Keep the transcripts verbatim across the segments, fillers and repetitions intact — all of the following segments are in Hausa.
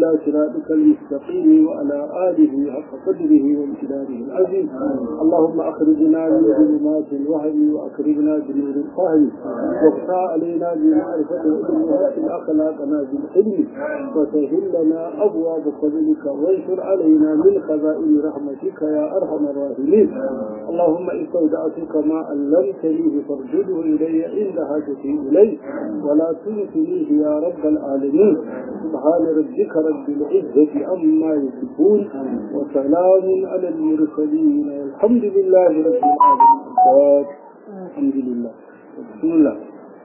إلى صراطك المستقيم وعلى آله حق قدره وامتداده العظيم. اللهم أخرجنا من ظلمات الوهم وأكرمنا بنور الفهم وافتح علينا بمعرفة العلم وحسن أخلاقنا بالحلم وسهل لنا أبواب فضلك وانشر علينا من خزائن رحمتك يا أرحم الراحمين. اللهم استودعتك ما علمتني فارجده إلي عند حاجتي إليه ولا تنسنيه يا رب العالمين. سبحان ربك رب العزة عما يصفون وسلام على المرسلين والحمد لله رب العالمين. الحمد لله. بسم الله.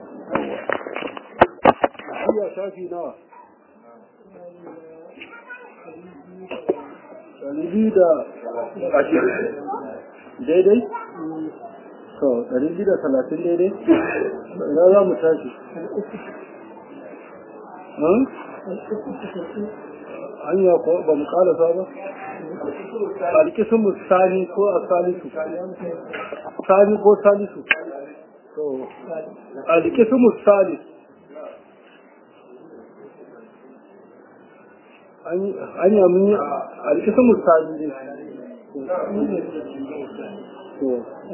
يا شافي نوى ɗari da ashirin daidai? to ɗari biyu da talatin daidai? ina za mu tashi? hanya ko ba mu kalasa ba? alkisun musani ko a salisu? sani ko salisu? to alkisun musani an yi mun yi alkisun musani ne to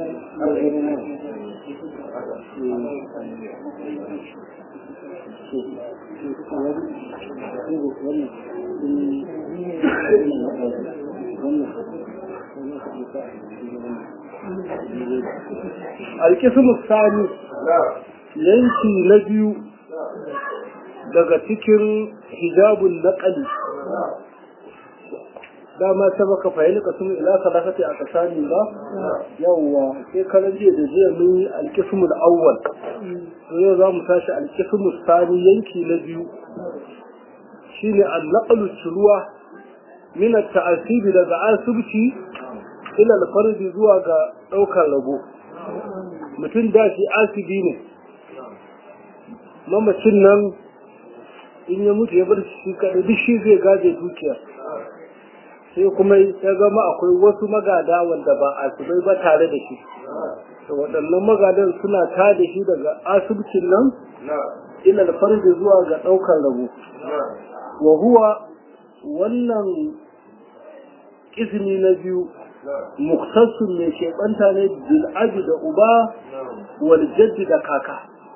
alkismu sani yanki na biyu daga cikin hijabun naqali dama ta baka fahimta kasum ila salafati a kasani ba yawa sai karan jiya da jiya mun yi alkismu al-awwal yau za mu tashi alkismu sani yanki na biyu shine al-naqlu shuruwa min at-ta'asib daga asibci ila al-fardi zuwa ga daukar rabo mutum da shi asibi ne mamacin nan in ya mutu ya bar shi kadai duk shi zai gaje dukiya sai kuma ya zama akwai wasu magada wanda ba asibai ba tare da shi waɗannan magadan suna ta da shi daga asibcin nan ila al-fardi zuwa ga daukar rabo wa huwa wannan ismi na biyu muktasun ne ke banta ne bil abi da uba wal jaddi da kaka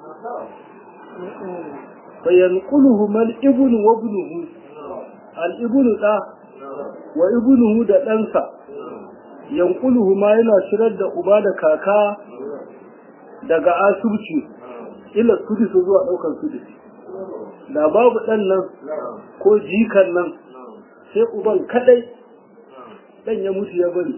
fayanquluhu mal ibnu wa ibnuhu al ibnu da wa ibnuhu da ɗansa yanquluhu ma yana shirar da uba da kaka daga asubci ila sudisu zuwa daukar sudisu da babu ɗan nan ko jikan nan sai uban kadai ɗan ya mutu ya bari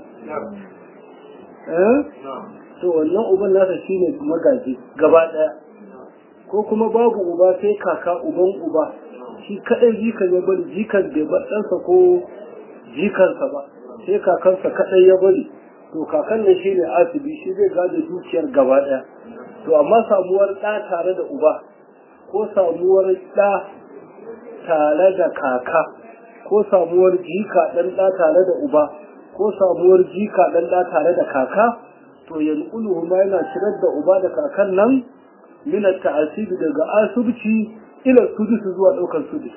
eh to wannan uban nasa shine magaji gaba ɗaya ko kuma babu uba sai kaka uban uba shi kadai jikan ya bari jikan bai bar ɗansa ko jikansa ba sai kakansa kadai ya bari to kakan nan shine asibi shi zai gaje dukiyar gaba ɗaya to amma samuwar ɗa tare da uba ko samuwar ɗa tare da kaka ko samuwar jika ɗan ɗa tare da uba ko samuwar jika ɗan ɗa tare da kaka to yanquluhu ma yana shirar da uba da kakan nan min at-ta'asib daga asubci ila sudus zuwa ɗaukar sudus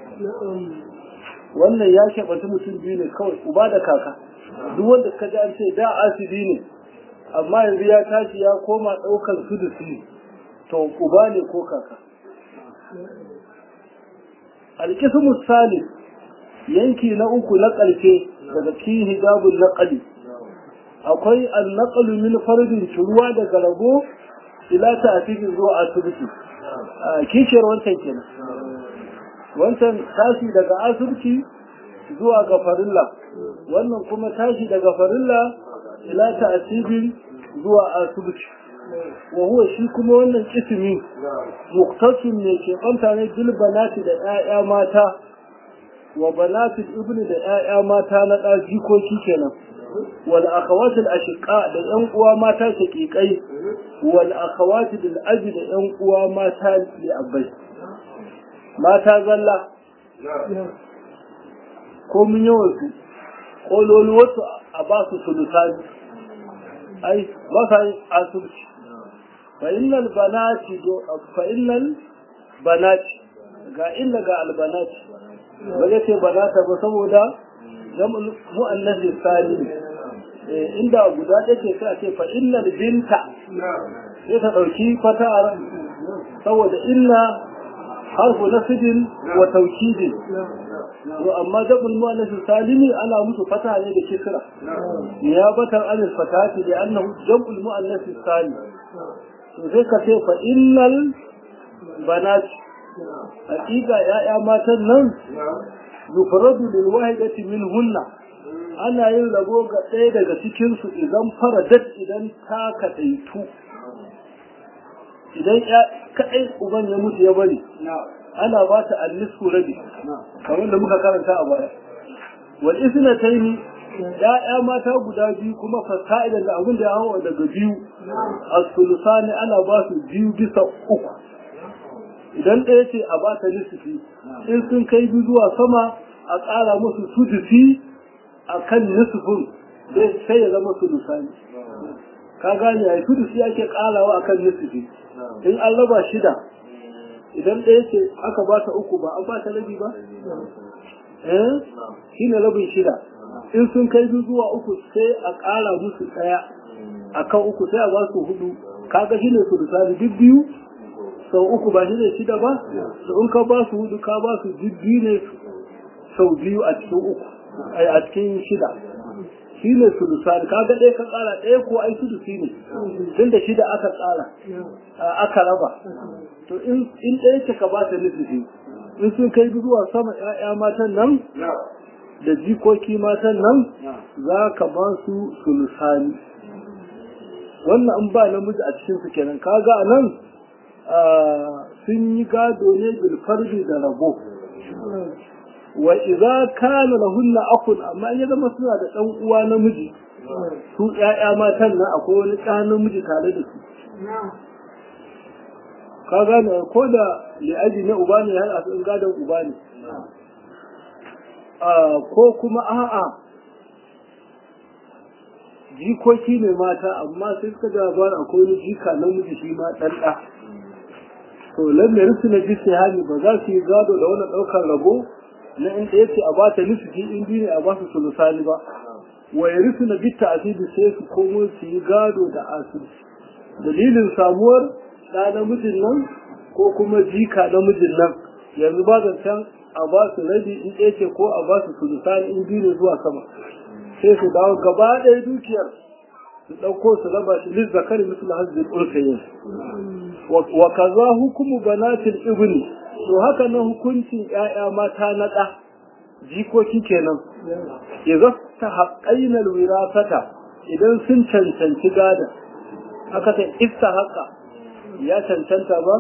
wannan ya keɓanta mutum biyu ne kawai uba da kaka duk wanda ka ji an ce da asibi ne amma yanzu ya tashi ya koma ɗaukar sudus ne to uba ne ko kaka alƙismu salis yanki na uku na ƙarshe daga cikin hijabun naqali akwai an-naqlu min fardin shuruwa daga rabo ila ta'tibin zuwa asibiti kishiyar wancan kenan wancan tashi daga asibiti zuwa ga farilla wannan kuma tashi daga farilla ila ta'tibin zuwa asibiti wa huwa shi kuma wannan kismi muktasim ne ke kwanta ne bil banati da ƴaƴa mata wa banati ibni da ƴaƴa mata na da jikoki kenan wal akhawat al ashqa da ƴan uwa mata shaqiqai wal akhawat bil abi da ƴan uwa mata li abai mata zalla ko mun yawan su kololu wasu a ba su sulusani ai ba sa asubci فإن البنات فإن البنات ga illa ga albanat ba zai ce banata ba saboda jam'ul mu'annas salim inda guda ɗaya ce sai a ce fa innal binta sai ta ɗauki fata saboda inna harfu nasibin wa taukidin to amma jam'ul mu'annas salimi ana musu fata ne da kisra niyabatan anil fatati da annahu jam'ul mu'annas salim to sai ka ce fa innal banat hakika ya'ya matan nan yufaradu lil wahidati minhunna ana yin rabo ga ɗaya daga cikin su idan faradat idan ta kadaitu idan ya kadai uban ya mutu ya bari ana ba ta annisku rabi kamar da muka karanta a baya wal isnatayn ya'ya mata guda biyu kuma fasa'idan da abin da ya hawa daga biyu as-sulusani ana ba su biyu bisa uku idan ɗaya ce a ba ta nisfi in sun kai biyu zuwa sama a ƙara musu sudusi a kan nisfin sai ya zama sulusani ka gane ya yi sudusi ake ƙarawa a kan nisfi in an raba shida idan ɗaya ce aka ba ta uku ba an ba ta rabi ba eh shi ne rabin shida in sun kai biyu zuwa uku sai a ƙara musu ɗaya a kan uku sai a ba su hudu kaga shi ne sulusani duk biyu sau uku ba shi ne shida ba da in ka ba su hudu ka ba su biyu ne sau biyu a cikin uku a cikin shida shi ne sulusani ka ga ɗaya ka tsara ɗaya ko ai sulusi ne tun da shida aka tsara aka raba to in ɗaya ce ka ba ta nufi in sun kai zuwa sama ƴaƴa matan nan da jikoki matan nan za ka ba su sulusani wannan in ba namiji a cikin su kenan kaga a nan sun yi gado ne bilfardi da rabo wa idza kana lahunna akhun amma in ya zama suna da dan uwa namiji su ƴaƴa matan nan akwai wani ɗan namiji tare da su ka gane ko da li'aji na uba ne har a sun gadon uba ne ko kuma a'a jikoki ne mata amma sai suka ga ba akwai wani jika namiji shi ma ɗan ɗa to lalle rusu na jisi hali ba za su yi gado da wani ɗaukar rabo na in ɗaya ce a ba ta nufi in biyu ne a ba su sulusani ba wa ya rusu na bitta asibi sai su komo su yi gado da asibiti dalilin samuwar ɗa namijin nan ko kuma jika namijin nan yanzu ba zancen a ba su rabi in ɗaya ce ko a ba su sulusani in biyu ne zuwa sama sai su dawo gaba ɗaya dukiyar su ɗauko su raba shi lis zakari musul hazbin urkayin wa kaza hukumu banatil ibni to haka nan hukuncin ƴaƴa mata na ɗa jikoki kenan idza tahaqqa alwirasata idan sun cancanci gada haka ta istahaqa ya cancanta ba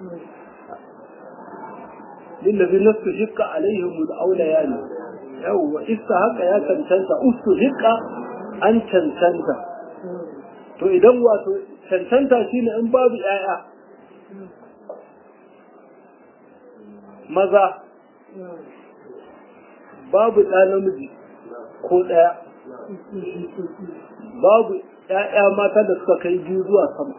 lillazi nasu shikka alaihim alawlayani yawwa istahaqa ya cancanta ustuhiqa an cancanta to idan wato cancanta shine in babu ƴaƴa maza babu ɗa namiji ko ɗaya babu ƴaƴa mata da suka kai biyu zuwa sama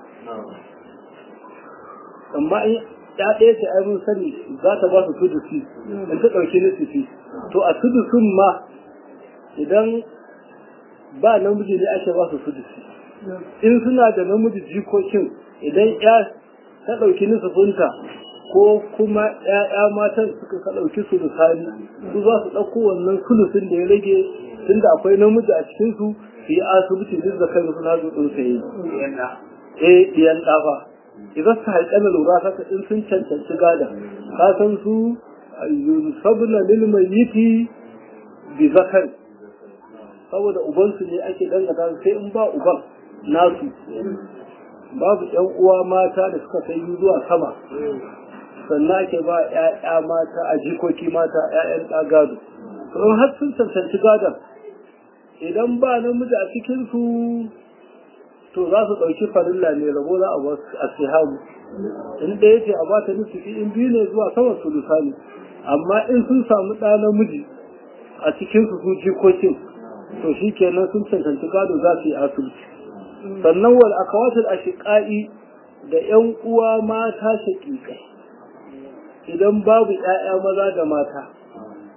amma in ya ɗaya ce ai mun sani za ta ba su tudusi in ta ɗauki nufi to a tudusin ma idan ba namiji ne ake ba su tudusi in suna da namiji jikokin idan ya ta ɗauki nufinta ko kuma ƴaƴa matan suka ka ɗauki su misali su za su ɗauko wannan sulusin da ya rage tunda akwai namiji a cikin su su yi asibiti duk da kai suna zo ɗin sai eh ɗiyan ɗafa idan su haƙƙana lura saka in sun cancanci gada ka san su yusabna lil mayyiti bi zakar saboda ubansu ne ake dangata sai in ba uban nasu babu ƴan uwa mata da suka kai zuwa sama sannan ake ba ƴaƴa mata a jikoki mata ƴaƴan ɗa gado don har sun cancanci gadon idan ba namiji a cikin su to za su ɗauki farilla ne rabo za a ba a sihamu in ɗaya ce a ba ta nufi in biyu ne zuwa sama su lusani amma in sun samu ɗa namiji a cikin su su jikokin to shi kenan sun cancanci gado za su yi asibiti sannan wal akawatul ashiqai da ƴan uwa mata shaqiqai idan babu ƴaƴa maza da mata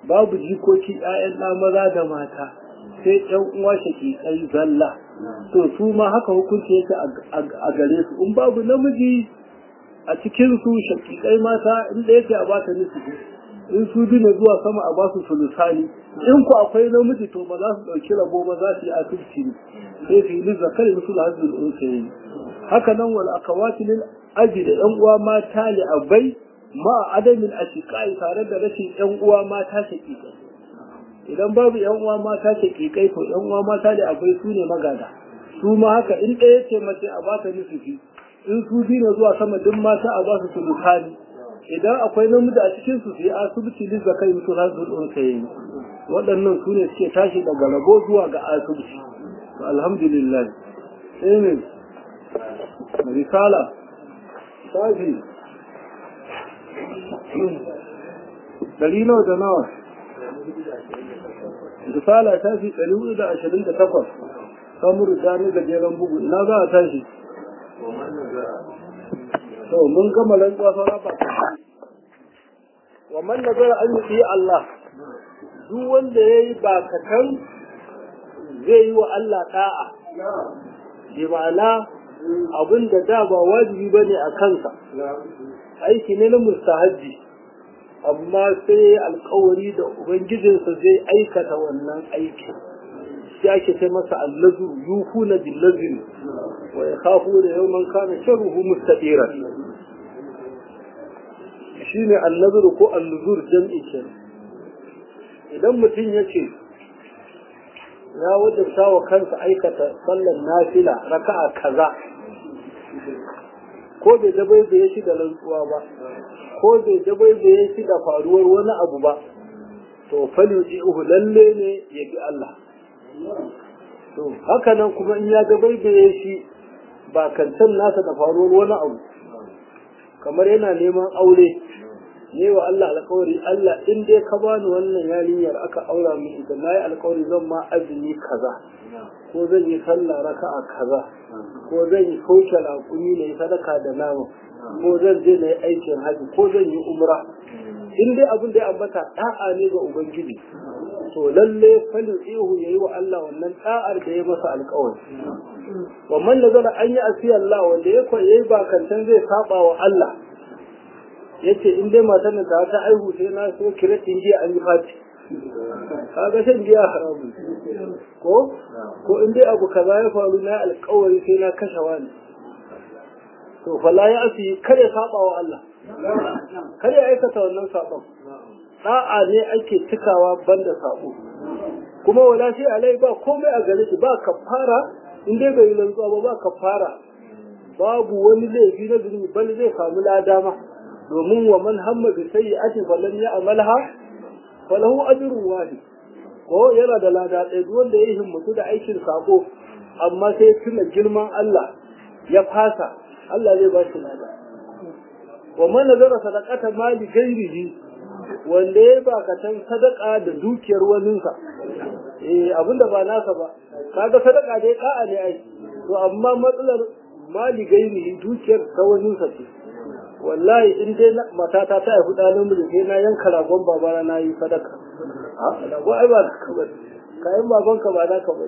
babu jikoki ƴaƴan ɗa maza da mata sai ƴan uwa shaƙiƙai zalla to su ma haka hukunci yake a gare su in babu namiji a cikin su shaƙiƙai mata in da yake a bata nufi in su dina zuwa sama a basu sulusani in ku akwai namiji to ba za su ɗauki rabo ba za su yi asirci ne sai su yi lizzakar musu da hajjul unsayi haka nan wal akawati lil aji da ƴan uwa mata li abai ma adamin ashiqai tare da rashin ƴan uwa mata shaƙiƙai idan babu ƴan uwa mata shaƙiƙai to ƴan uwa mata da abai su ne magada su ma haka in ɗaya ce mace a bata nufi in su dina zuwa sama duk mata a ba su sulusani idan akwai namiji a cikin su sai asibiti da zakai mutu har zuwa kai waɗannan su ne suke tashi daga rabo zuwa ga asibiti alhamdulillah sai ne risala tafi dari nawa da nawa risala tafi ɗari hudu da ashirin da takwas samuru da ne gajeren bugu ina za a tashi to mun gama rantsuwa sauran ba wa man nazara an yi Allah duk wanda yayi bakatan zai yi wa Allah da'a bi ma'ana abinda da ba wajibi bane a kansa aiki ne na mustahaji amma sai alƙawari da ubangijinsa zai aikata wannan aiki sai ake ce masa allazu yufuna bil lazri wa yakhafuna yawman kana sharruhu mustadiran shine annazuru ko annuzur jam'i kenan idan mutum yace ya wajabta wa kansa aikata sallar nafila raka'a kaza ko bai dabaibaye shi da rantsuwa ba ko bai dabaibaye shi da faruwar wani abu ba to falyujihu lalle ne ya bi Allah to haka nan kuma in ya dabaibaye shi ba kancan nasa da faruwar wani abu kamar yana neman aure ne wa Allah alƙawari Allah in dai ka bani wannan yarinyar aka aura min ita nayi alƙawari zan ma azumi kaza ko zan yi sallah raka'a kaza ko zan yi kauce raƙumi ne sadaka da nama ko zan je na yi aikin haji ko zan yi umra in dai abin da ya ambata da'a ne ga ubangiji to lalle falin ihu yayi wa Allah wannan da'ar da ya masa alƙawari wa man nazara an yi asiya Allah wanda ya koyi ba kantan zai saba wa Allah yace in dai matan ta ta aihu sai na so kiratin jiya an yi fati kaga shan giya haramu ko ko in dai abu kaza ya faru na alƙawari sai na kashe wani to fala ya asi kare saba wa Allah kare aikata wannan sabon da'a ne ake cikawa banda sabo kuma wala shi alai ba komai a gare shi ba kafara in dai bai lantsuwa ba ba kafara babu wani laifi na zunubi bal zai samu ladama domin wa man hamma bi sayyi'ati falam ya'malha falahu ajrun wahid ko yana da lada ɗaya duk wanda ya himmatu da aikin sako amma sai tuna girman Allah ya fasa Allah zai ba shi lada wa man nazara sadaqata mali ghairihi wanda ya bakatan sadaka da dukiyar waninsa eh abinda ba nasa ba kaga sadaka dai ka'a ne ai to amma matsalar mali ghairihi dukiyar ta waninsa ce wallahi in dai matata ta haifi ɗanin mu sai na yanka ragon babana na yi sadaka a rago ai ba ka ba kayan babanka ba za ka ba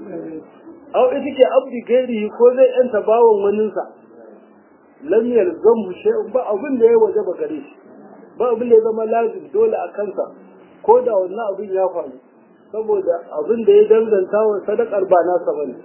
au ita ke abdi gairi ko zai yanta bawon waninsa lam yalzamu shay'un ba abin da ya waje ba gare shi ba abin da ya zama lazim dole a kansa ko da wannan abin ya faru saboda abin da ya danganta wa sadakar ba nasa bane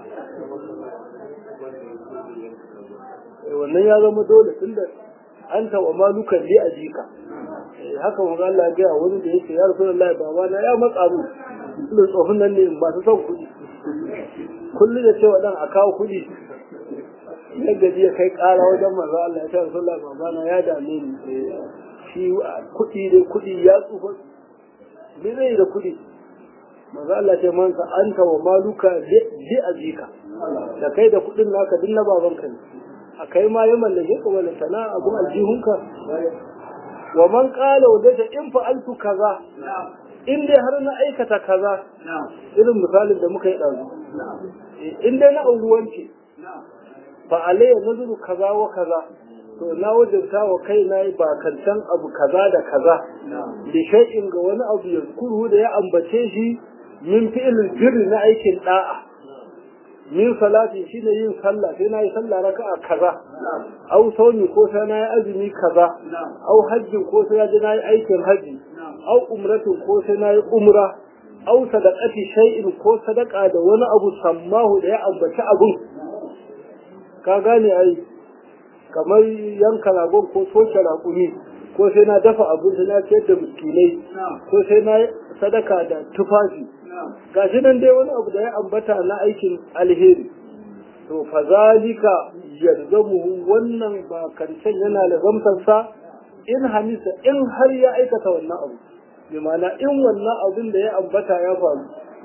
wannan ya zama dole tunda anta wa malukan li ajika haka manzo Allah ya ga wani da yake ya Rasulullahi baba na ya matsa mu da tsofin nan ne ba su son kuɗi kullu da cewa dan a kawo kuɗi ya gaji ya kai ƙara wajen manzo Allah ya ce Rasulullahi baba na ya dame ni shi kuɗi dai kuɗi ya tsufa me zai da kuɗi manzo Allah ce mansa anta wa maluka li ajika da kai da kuɗin naka din na babanka ne akai ma ya mallake ka wala sana abu aljihunka wa man qala wadata in fa'altu kaza in dai har na aikata kaza irin misalin da muka yi dazu in dai na unguwanci fa alayya nazuru kaza wa kaza to na wajabta wa kai na yi bakancan abu kaza da kaza da shay'in ga wani abu ya kuru da ya ambace shi min fi'il birri na aikin da'a min salati shine yin sallah sai na yi sallah raka'a kaza au sauni ko sai na yi azumi kaza au hajji ko sai na yi aikin haji au umratu ko sai na yi umra au sadaqati shay'in ko sadaka da wani abu sammahu da ya ambaci abun ka gane ai kamar yanka ragon ko soke raƙumi ko sai na dafa abinci na ciyar da miskinai ko sai na sadaka da tufafi gashi nan dai wani abu da ya ambata na aikin alheri to fa zalika yalzamuhu wannan ba kancan yana lazamtar sa in hamisa in har ya aikata wannan abu bi ma'ana in wannan abin da ya ambata ya faru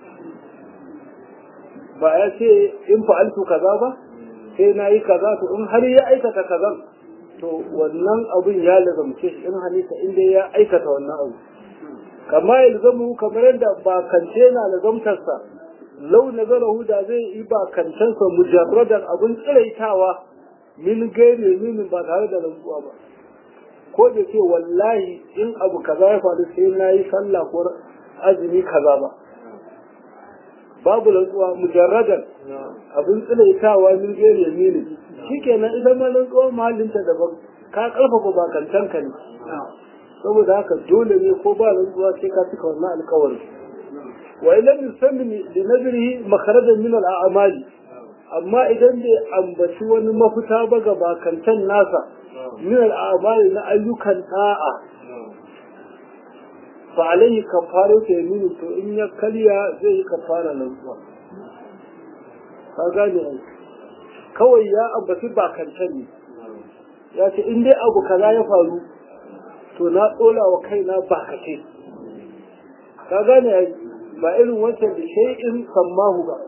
ba ya ce in fa'altu kaza ba sai na yi kaza to in har ya aikata kaza to wannan abin ya lazamce shi in hamisa in dai ya aikata wannan abu kama yalzamu kamar yadda ba kance na lazamtarsa lau nazalahu da zai yi ba kancensa mujarradan abin tsiraitawa min gaire min ba tare da rantsuwa ba ko da ce wallahi in abu kaza ya faru sai na yi sallah ko azumi kaza ba babu rantsuwa mujarradan abin tsiraitawa min gaire min shikenan idan ma rantsuwa mahallinta daban ka karfafa ba kancenka ne saboda haka dole ne ko ba rantsuwa sai ka cika wannan alƙawari wa idan yusammi li nadrihi makharajan min al-a'mali amma idan bai ambaci wani mafita ba ga bakantan nasa min al-a'mali na ayyukan da'a fa alayhi kafaratu yamin to in ya kariya zai yi kafara rantsuwa ka gane kawai ya ambaci bakantan ne ya ce in dai abu kaza ya faru to na tsola wa kaina ba kace ka gane ba irin wancan da shay'in sammahu ba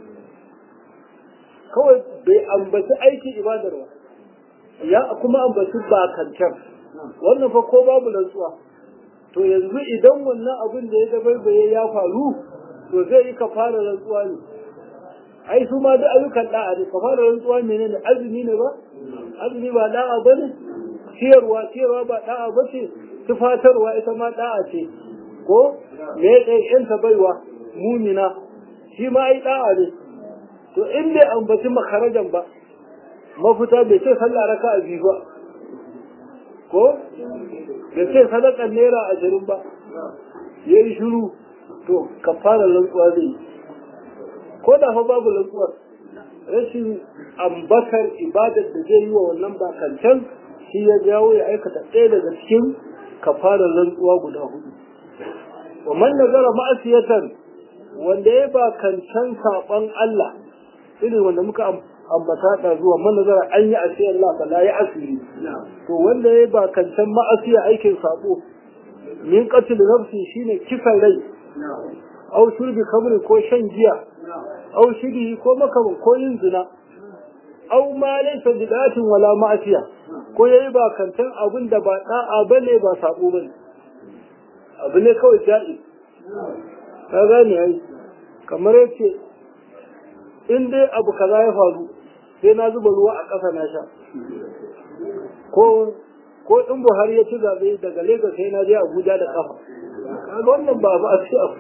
kawai bai ambaci aiki ibadar ba ya kuma ambaci ba kancan wannan fa ko babu rantsuwa to yanzu idan wannan abin da ya dabaibaye ya faru to zai yi kafara rantsuwa ne ai su ma da ayyukan da'a ne kafara rantsuwa menene azumi ne ba azumi ba da'a bane ciyarwa ciyarwa ba da'a ba ce tufatarwa ita ma da'a ce ko me ya ta baiwa mumina shi ma ai da'a ne to in bai ambaci makarajan ba mafita bai ce sallah raka'a biyu ba ko bai ce sadakar naira ashirin ba ya yi shiru to kafara rantsuwa zai ko da fa babu rantsuwar rashin ambatar ibadar da zai yi wa wannan bakancan shi ya jawo ya aikata ɗaya daga cikin kafarar rantsuwa guda hudu wa man nazara ma'asiyatan wanda ya ba kancan saban Allah irin wanda muka ambata da zuwa man nazara an yi asiyar Allah fa la ya asiri to wanda ya ba kancan ma'asiya aikin sabo min qatl nafsi shine kisan rai aw shurbi khamri ko shan giya aw shidi ko makaman ko yin zina aw ma laysa bidatin wala ma'asiya ko yayi ba kantan abin da ba da'a bane ba sabo bane abu ne kawai ja'i ka gane ai kamar yace in dai abu kaza ya faru sai na zuba ruwa a ƙasa na sha ko ko in Buhari ya ci zabe daga Lagos sai na je Abuja da kafa kaga wannan ba ba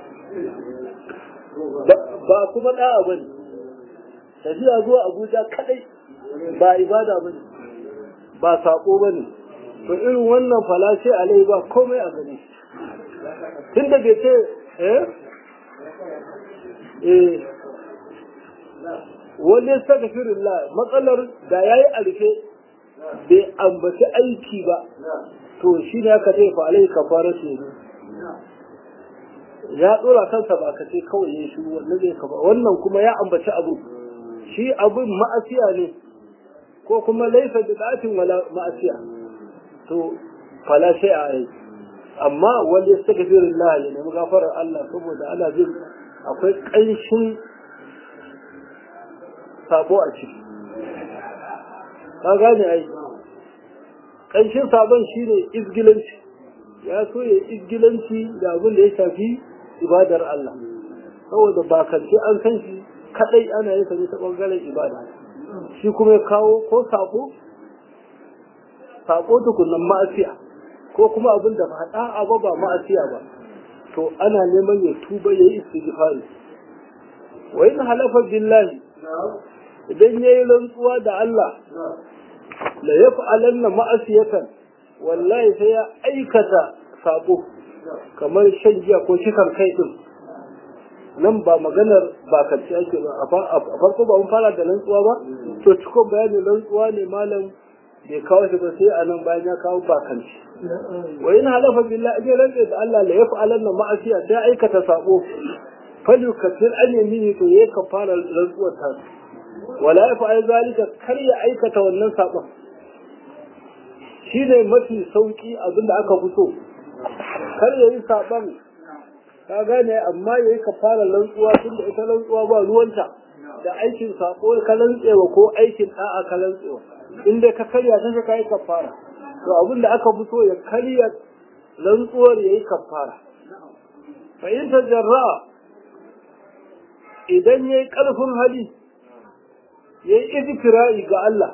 ba kuma da'a bane tafiya zuwa Abuja kadai ba ibada bane ba sako bane to irin wannan falashe alai ba komai a gani tunda bai ce eh eh wanda astaghfirullah matsalar da yayi alfe bai ambaci aiki ba to shine aka ce fa alai kafaratu ya dora kansa ba ka ce kawai yayi shiru wannan zai kafa wannan kuma ya ambaci abu shi abun ma'asiya ne ko kuma laysa bidatin wala ma'asiya to fala sai a amma wanda astaghfirullah ne mu gafarar Allah saboda Allah zai akwai kanshin sabo a ciki ka gane ai kanshin sabon shine izgilanci ya so ya izgilanci da abin da ya shafi ibadar Allah saboda ba kace an san shi kadai ana yin sa ta bangaren ibada shi kuma ya kawo ko sabo sako tukunan ma'asiya ko kuma abin da ba da'a ba ba ma'asiya ba to ana neman ya tuba yayi istighfari wa in halafa billahi idan yayi rantsuwa da Allah la yaf'alanna ma'asiyatan wallahi sai ya aikata sako kamar shan giya ko shikan kai din nan ba maganar ba kace ake ba a farko ba mun fara da rantsuwa ba to cikon bayanin rantsuwa ne malam bai kawo shi ba sai anan bayan ya kawo ba kanci wa in halafa billahi idan rantsa da Allah la yaf'alanna ma'asiya sai aikata sako falu kafir an yamini to yayi kafara rantsuwar ta wala yaf'al zalika kar ya aikata wannan sakon shine mafi sauki abinda aka fito kar yayi saban ka gane amma yayi kafara rantsuwa tunda ita rantsuwa ba ruwanta da aikin sako ka rantsewa ko aikin da'a ka rantsewa inda ka karya ta sai kai kafara to abinda aka fito ya karya rantsuwar yayi kafara fa in tajarra idan yayi karfin hali yayi izkira'i ga Allah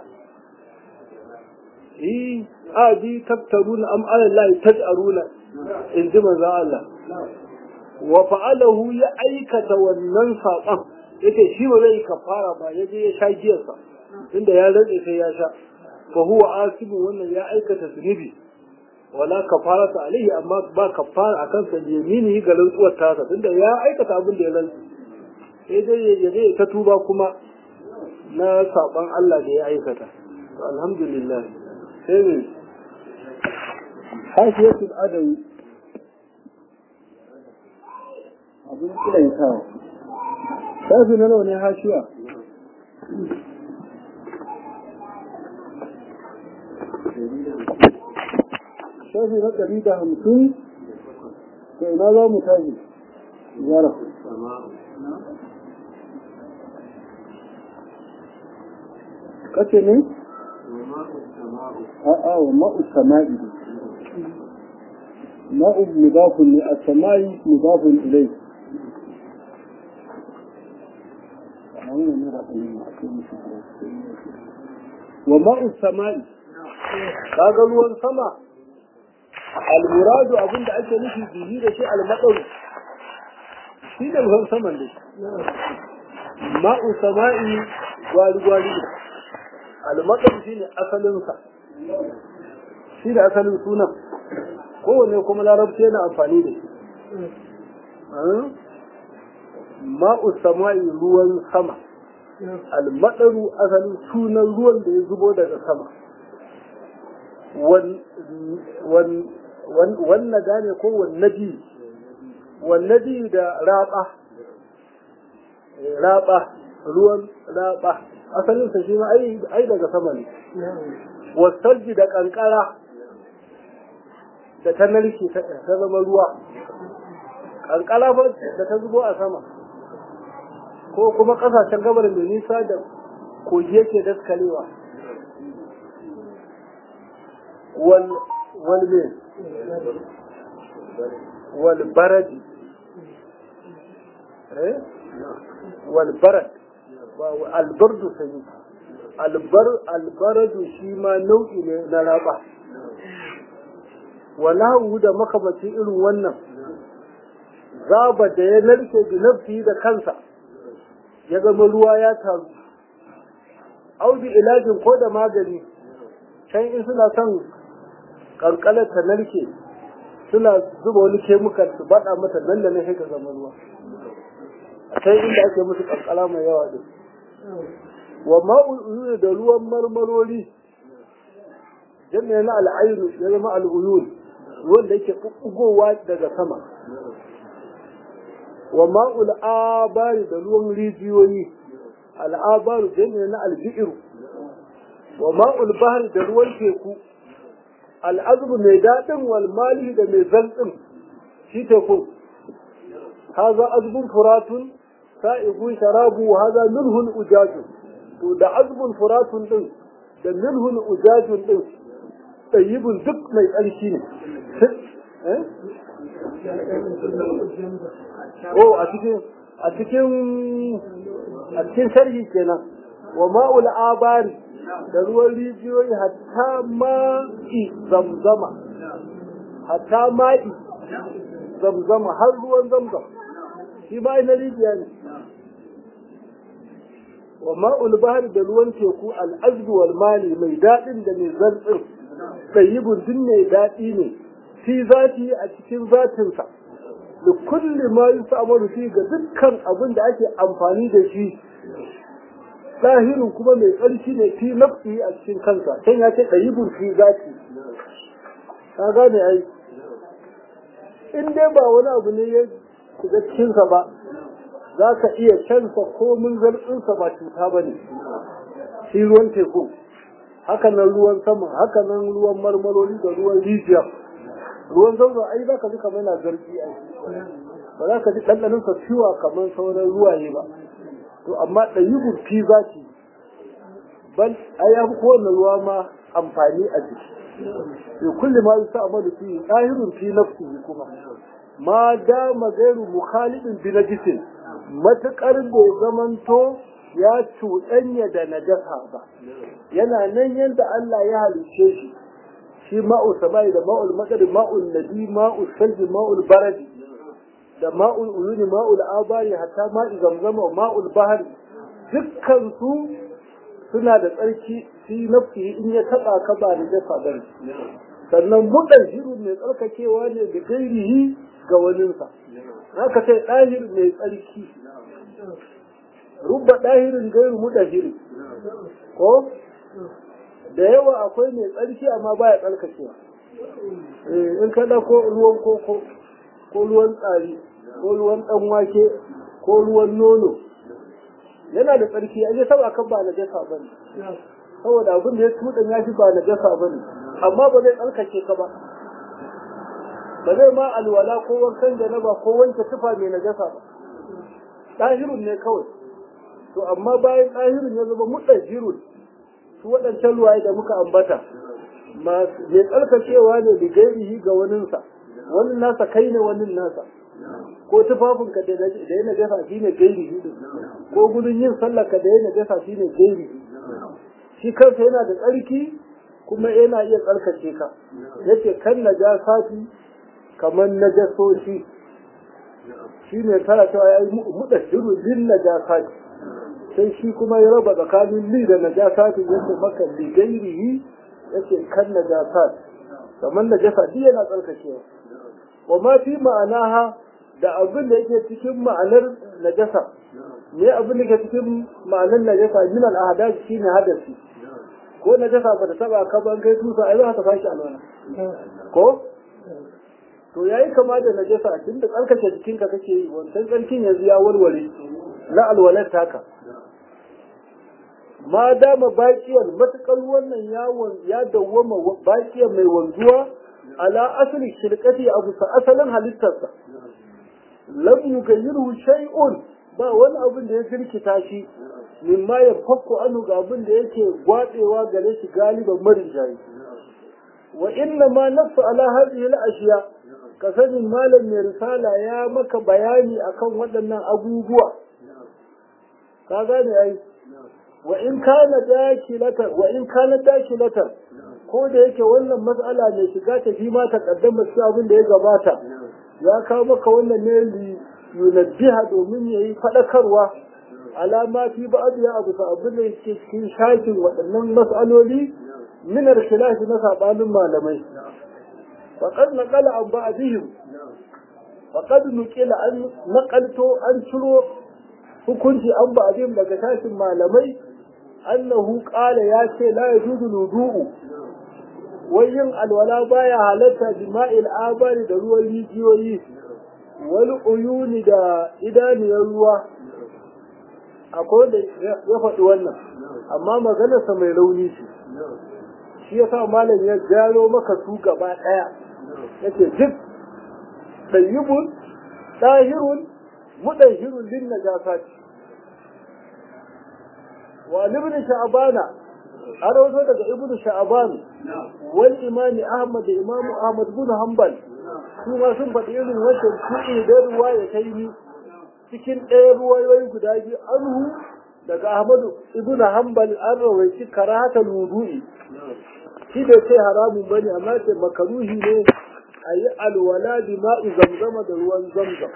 eh abi tabtaruna am ala Allah taj'aruna in ji manzo Allah wa fa'alahu ya aikata wannan saƙon yake shi ba zai kafara ba yaje ya sha giyarsa inda ya rantsa sai ya sha fa huwa asibu wannan ya aikata zunubi wala kafarata alaihi amma ba kafara akan sa yamini ga rantsuwar ta tunda ya aikata abin da ya rantsa sai dai ya je ta tuba kuma na saban Allah da ya aikata to alhamdulillah sai ne hashiyatul adawi abin kiran ta sai na nawa ne hashiya shafi na ɗari da hamsin to ina za mu tashi zara kace ne a'a wa ma'u sama'i ma'u mudafun ne as-sama'i mudafun ilay wa ma'u sama'i kaga ruwan sama al-muradu abinda ake nufi bihi da shi al-madaw shi da ruwan saman da ma'u sama'i gwali gwali al-madaw shine asalin sa shi da asalin sunan kowanne kuma larabci yana amfani da shi ma'u sama'i ruwan sama al-madaru asalin sunan ruwan da ya zubo daga sama wannan gane ko wannabi wannabi da raba raba ruwan raba asalin sa shi ma ai ai daga sama ne wasalji da kankara da ta narke ta zama ruwa kankara ba da ta zubo a sama ko kuma kasashen gabar mai nisa da kogi yake daskalewa wal wal me wal baradi eh wal barad al bardu sai al bar al baradu shi ma nau'i ne na raba wala da makamaci irin wannan zaba da ya narke bi nafsi da kansa ya zama ruwa ya taru audi ilajin ko da magani can in suna son kankalar ta narke suna zuba wani kemikal su bada mata nan da nan sai ka zama ruwa a can inda ake musu kankala mai yawa din wa ma'ul da ruwan marmarori jami'a na al'ainu ya zama al'uyun ruwan da yake bubbugowa daga sama wa ma'ul abari da ruwan rijiyoyi al'abaru jami'a na albi'iru wa ma'ul bahri da ruwan teku al'azbu mai daɗin wal mali da mai zalɗin shi teku haza azbun furatun sa'igun sharabu haza milhun ujajun to da azbun furatun din da milhun ujajun din tsayibun duk mai ƙarshi ne oh a cikin a cikin a cikin sharhi kenan wa ma'ul abari da ruwan rijiyoyi hatta ma'i zamzama hatta ma'i zamzama har ruwan zamzam shi ma na rijiya ne wa ma'ul bahri da ruwan teku al'azbi wal mali mai daɗin da mai zartsin ɗayyibun din mai daɗi ne fi zati a cikin zatinsa da kulli ma yusamaru fi ga dukkan abin da ake amfani da shi zahirin kuma mai tsarki ne fi nafsi a cikin kansa kan ya ce ɗayyibun fi zati ka gane ai in dai ba wani abu ne ya shiga cikinsa ba za ka iya cansa komin zartsinsa ba cuta ba ne shi ruwan teku hakanan ruwan sama hakanan ruwan marmaroli da ruwan rijiya ruwan zauna ai za ka ji kamar na zargi ai ba za ka ji ɗanɗaninsa ciwa kamar sauran ruwaye ba to amma ɗayyibun fi zaki bal ai ya fi kowane ruwa ma amfani a jiki to kulli ma yusa amalu fi zahirun fi nafsihi kuma ma dama gairu mukhalidin bi najisin matakar bai zamanto ya cuɗanya da najasa ba yana nan yadda Allah ya halice shi shi ma'ul samai da ma'ul madari ma'ul nadi ma'ul salji ma'ul baradi da ma'ul uyuni ma'ul abari hatta ma'i zamzama ma'ul bahari dukkan su suna da tsarki fi nafsi in ya taba ka ba da jasa bane sannan mudahhiru mai tsarkakewa ne da gairihi ga waninsa haka sai dahir mai tsarki rubba dahirin gairu mudahhiri ko da yawa akwai mai tsarki amma baya tsarkakewa eh in ka da ko ruwan koko ko ruwan tsari ko ruwan dan wake ko ruwan nono yana da tsarki an yi saba kan ba na jasa bane saboda abin da ya tudan ya shi ba na jasa bane amma ba zai tsarkake ka ba ba zai ma alwala ko wankan da na ba ko wanke tufa mai najasa ba ɗahirun ne kawai to amma bayan ɗahirun ya zama muɗahirun su waɗancan ruwaye da muka ambata mai tsarkakewa ne da gairihi ga waninsa wani nasa kai ne wani nasa ko tufafinka da ya najasa shi ne gairihi ko gudun yin sallarka da ya najasa shi ne gairihi shi kansa yana da tsarki kuma yana iya tsarkake ka yace kan najasati kamar najasoshi shi ne tara cewa ya yi muɗashiru lin najasati sai shi kuma ya raba tsakanin li da najasati yace maka li gairihi yace kan najasat kamar najasa duk yana tsarkakewa wa ma fi ma'anaha da abin da yake cikin ma'anar najasa ne abin da yake cikin ma'anar najasa min al-ahdath shine hadasi ko najasa ba ta taba ka ban kai tusa ai za ta fashi alwana ko to yayi kama da najasa tunda tsarkake jikinka kake yi wannan tsarkin yanzu ya warware na alwalar taka ma dama baƙiyar matuƙar wannan yawon ya dawwama baƙiyar mai wanzuwa ala asali shirkati a bisa asalin halittarsa lam yughayyiru shay'un ba wani abin da ya firkita shi mimma ya fakku anu ga abin da yake gwadewa gare shi galiban marinjayi wa inna ma nafsu ala hadhihi al-ashiya ka sani malam mai risala ya maka bayani akan waɗannan abubuwa ka gane ai wa in kana dakilatan wa in kana dakilatan ko da yake wannan mas'ala ne shiga ta fi ma ta kaddama shi abin da ya gabata ya kawo maka wannan ne li yunabbiha domin yayi fadakarwa alama fi ba'd ya abu sa abin da yake cikin shafin waɗannan mas'aloli min al-khilaf na sabanin malamai faqad naqala an ba'dihim faqad nuqila an naqalto an ciro hukunci an ba'dihim daga tashin malamai annahu qala ya ce la yajuzu wudu'u wayin alwala baya halatta jima'il abari da ruwan rijiyoyi wal uyuni da idaniyar ruwa akwai da ya faɗi wannan amma maganarsa mai rauni ce shi yasa malam ya jaro maka su gaba ɗaya yake duk tayyibun tahirun mudahhirun lin najasati wa ibn sha'bana har wato daga ibn sha'ban wal imami ahmad da imamu ahmad bin hanbal su ma sun faɗi irin wancan kuɗi da ruwa ya kai ni cikin ɗaya ruwayoyi guda biyu anhu daga Ahmadu ibn Hanbal an rawaiti karahatul wudu'i shi da ce haramun bane amma ce makaruhi ne ayi alwala bi ma'i zamzama da ruwan zamzam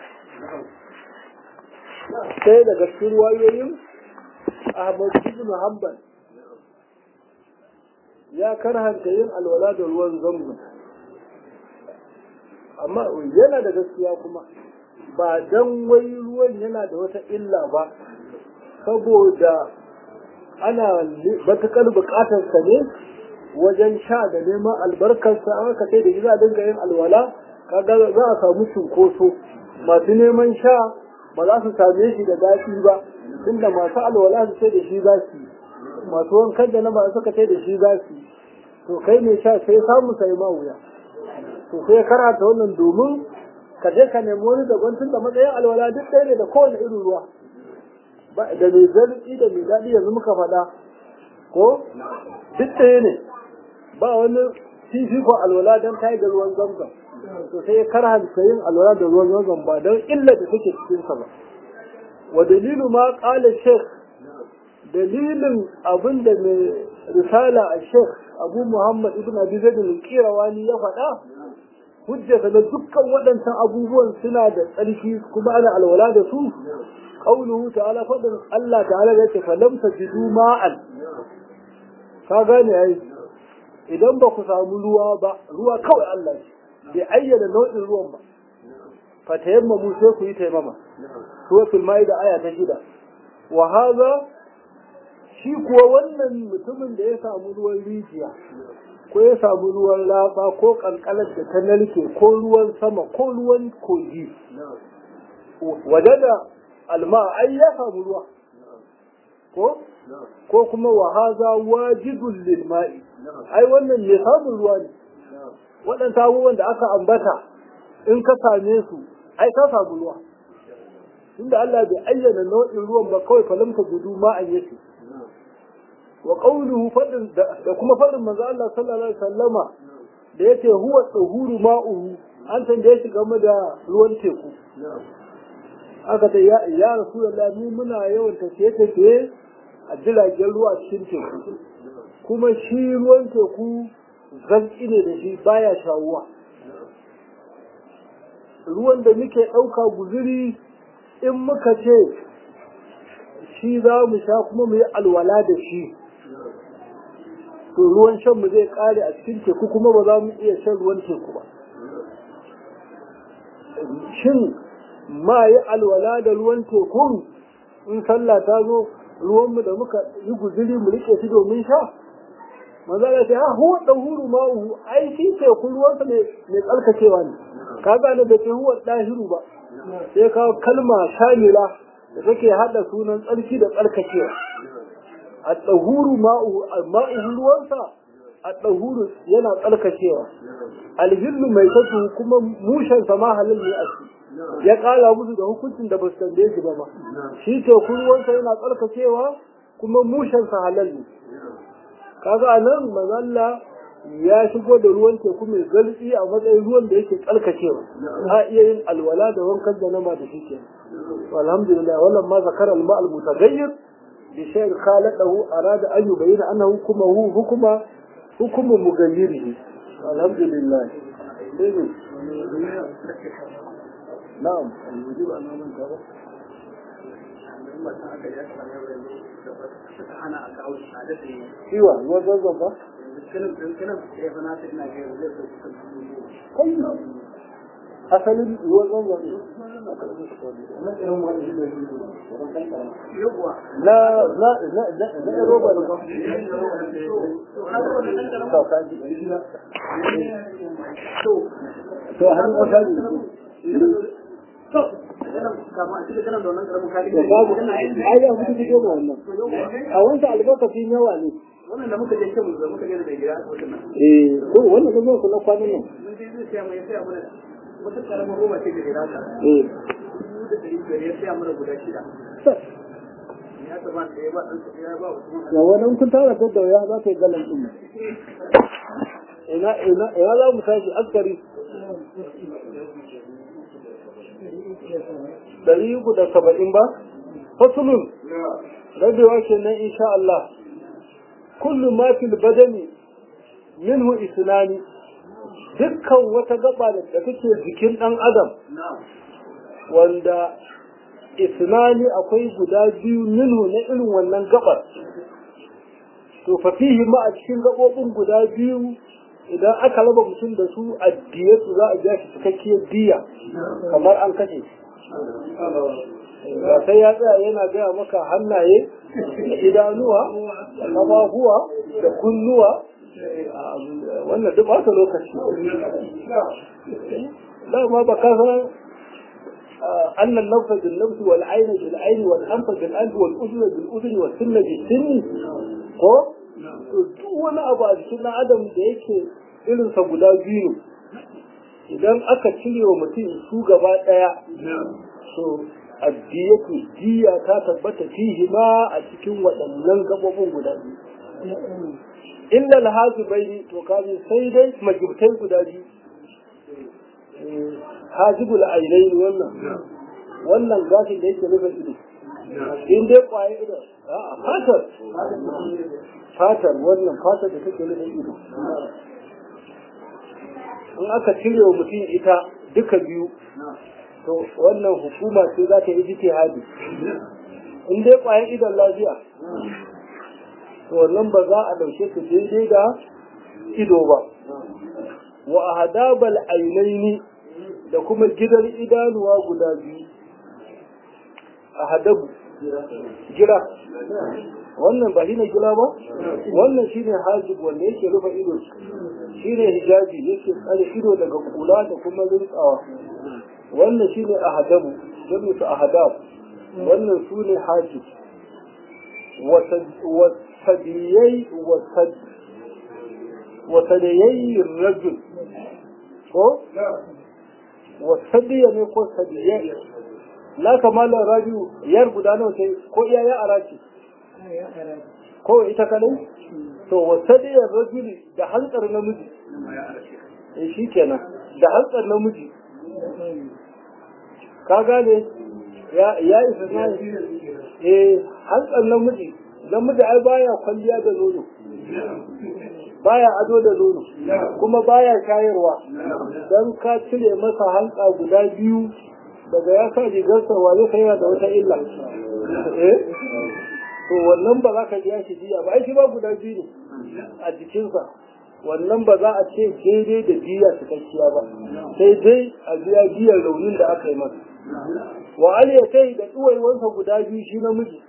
sai daga cikin ruwayoyin Ahmad ibn Hanbal ya karhanta yin alwala da ruwan zamzam amma yana da gaskiya kuma ba dan wai ruwan yana da wata illa ba saboda ana matuƙar buƙatar sa ne wajen sha da neman albarkarsa aka kai da za a dinga yin alwala kaga za a samu cunkoso masu neman sha ba za su same shi da daɗi ba tunda masu alwala su ce da shi za su masu wankan da na ba suka ce da shi za su to kai ne sha sai samu sai ma wuya to sai karanta wannan domin ka je ka nemi wani daban tun da matsayin alwala duk ɗaya ne da kowane irin ruwa da mai zarfi da mai daɗi yanzu muka faɗa ko duk ɗaya ne ba wani fifiko alwala don ta yi da ruwan zamzam to sai karanta yin alwala da ruwan zamzam ba don illa da take cikinsa ba wa dalilu ma ƙala shek dalilin abin da mai risala a shek abu muhammad ibn abi zaid al-qirawani ya faɗa hujjata da dukkan waɗancan abubuwan suna da tsarki kuma ana alwala da su qauluhu ta'ala fadin Allah ta'ala ya ce falam tajidu ma'an ka gane ai idan ba ku samu ruwa ba ruwa kawai Allah bai ayyana nau'in ruwan ba fa tayammamu sai ku yi tayammama suratul maida aya ta shida wa hadha shi kuwa wannan mutumin da ya samu ruwan rijiya ko ya samu ruwan laba ko kankalar da ta narke ko ruwan sama ko ruwan kogi waje da alma ai ya samu ruwa ko ko kuma wa haza wajidul lil ma'i ai wannan ne samun ruwa ne waɗannan abubuwan da aka ambata in ka same su ai ka samu ruwa inda Allah bai ayyana nau'in ruwan ba kawai falamta gudu ma'an yake wa qawluhu fadin da kuma fadin manzo Allah sallallahu alaihi wasallama da yake huwa tahuru ma'uhu an tambaye shi game da ruwan teku aka ce ya ya rasulullahi mu muna yawan tafiye tafiye a jiragen ruwa cikin teku kuma shi ruwan teku zanki ne da shi baya shawuwa ruwan da muke ɗauka guzuri in muka ce shi za mu sha kuma mu yi alwala da shi to ruwan shan mu zai kare a cikin teku kuma ba za mu iya shan ruwan teku ba shin ma yi alwala da ruwan tekun in sallah ta zo ruwanmu da muka yi guzuri mu rike shi domin sha manzala ta ha huwa dahuru ma'uhu ai shi teku ruwansa ne mai tsarkakewa ne ka gane da ke huwa dahiru ba sai ka kalma shamila da take hada sunan tsarki da tsarkakewa at-tahuru ma'uhu ma'uhu ruwansa at-tahuru yana tsarkakewa al-hillu mai tatu kuma mushan sa ma halal ne a shi ya kala musu da hukuncin da ba su tambaye shi ba ma shi to ruwansa yana tsarkakewa kuma mushan sa halal ne kaga anan mazalla ya shigo da ruwan teku mai zalfi a matsayin ruwan da yake tsarkakewa a iya yin alwala da wankan da nama da shi ke alhamdulillah wannan ma zakara al-ma al-mutaghayyir bi shay'in khalaqahu arada an yubayyana annahu hukmuhu hukuma hukmu mughayyirihi alhamdulillah na'am al-wujub an-naman ka Iwa, ruwan zanzan ba? Asalin ruwan zanzan na na na na roba da to hannun wata a wancan albarkacin yawa ne wannan da muka je kan da muka je da gida wannan eh ko wannan da zuwa kula kwanan nan mun je zai sai mai sai mana wata karamar roba ce da gida ta eh da dari biyar ya sai mana guda shida ya taba da ya ba dan ya ba wasu ya wannan kun tara da da ya za ta yi galan din ina ina ya za mu tashi askari dari uku da saba'in ba fasulun rabewa kenan insha Allah kullu ma fil badani minhu isnani dukkan wata gaba da take jikin dan adam wanda isnani akwai guda biyu minhu na irin wannan gabar to fa fihi ma a cikin gabobin guda biyu idan aka raba mutum da su addiyatu za a ja shi cikakkiyar diya kamar an kashe ba sai ya tsaya yana gaya maka hannaye da idanuwa da ƙafafuwa da kunnuwa wannan duk wata lokaci dama ba ka san annan nafsa bil nafsi wal ayna bil ayni wal anfa bil anfi wal udhna bil udhni was sinna bil sinni ko to duk wani abu a cikin dan adam da yake irin sa guda biyu idan aka cire wa mutum su gaba daya to addiyatu diya ta tabbata fihi ma a cikin waɗannan gabobin guda biyu illa alhajibaini to kaji sai dai majibtai guda biyu hajibul ainain wannan wannan gashin da yake nufin ido in dai kwaye ido a fatar fatar wannan fatar da take nufin ido in aka cire wa mutum ita duka biyu to wannan hukuma ce za ta yi ijtihadi in dai kwayan idon lafiya to wannan ba za a dauke su daidai da ido ba wa ahadabal ainaini da kuma gidan idanuwa guda biyu ahadabu gira wannan ba shine gira ba wannan shine hajib wanda yake rufe ido shine hijabi yake tsare ido daga kula da kuma rintsawa wannan shine ahadabu jami'u ta ahadab wannan sune hajib wa sadiyai wa sad wa sadiyai rajul ko wa sadiya ne ko sadiyai la kamala raju yar guda nawa sai ko iya ya araci ko ita kadai to wa sadiya rajul da hantsar namiji eh shikenan da hantsar namiji ka gane ya ya isa ne eh hantsar namiji namiji ai baya kwalliya da nono baya ado da nono kuma baya shayarwa dan ka cire masa hantsa guda biyu daga ya sa rigarsa wa zai kai da wata illa eh to wannan ba za ka biya shi biya ba ai shi ba guda biyu ne a jikinsa wannan ba za a ce daidai da biya cikakkiya ba sai dai a biya biyar raunin da aka yi masa wa aliyatai da duwaiwansa guda biyu shi namiji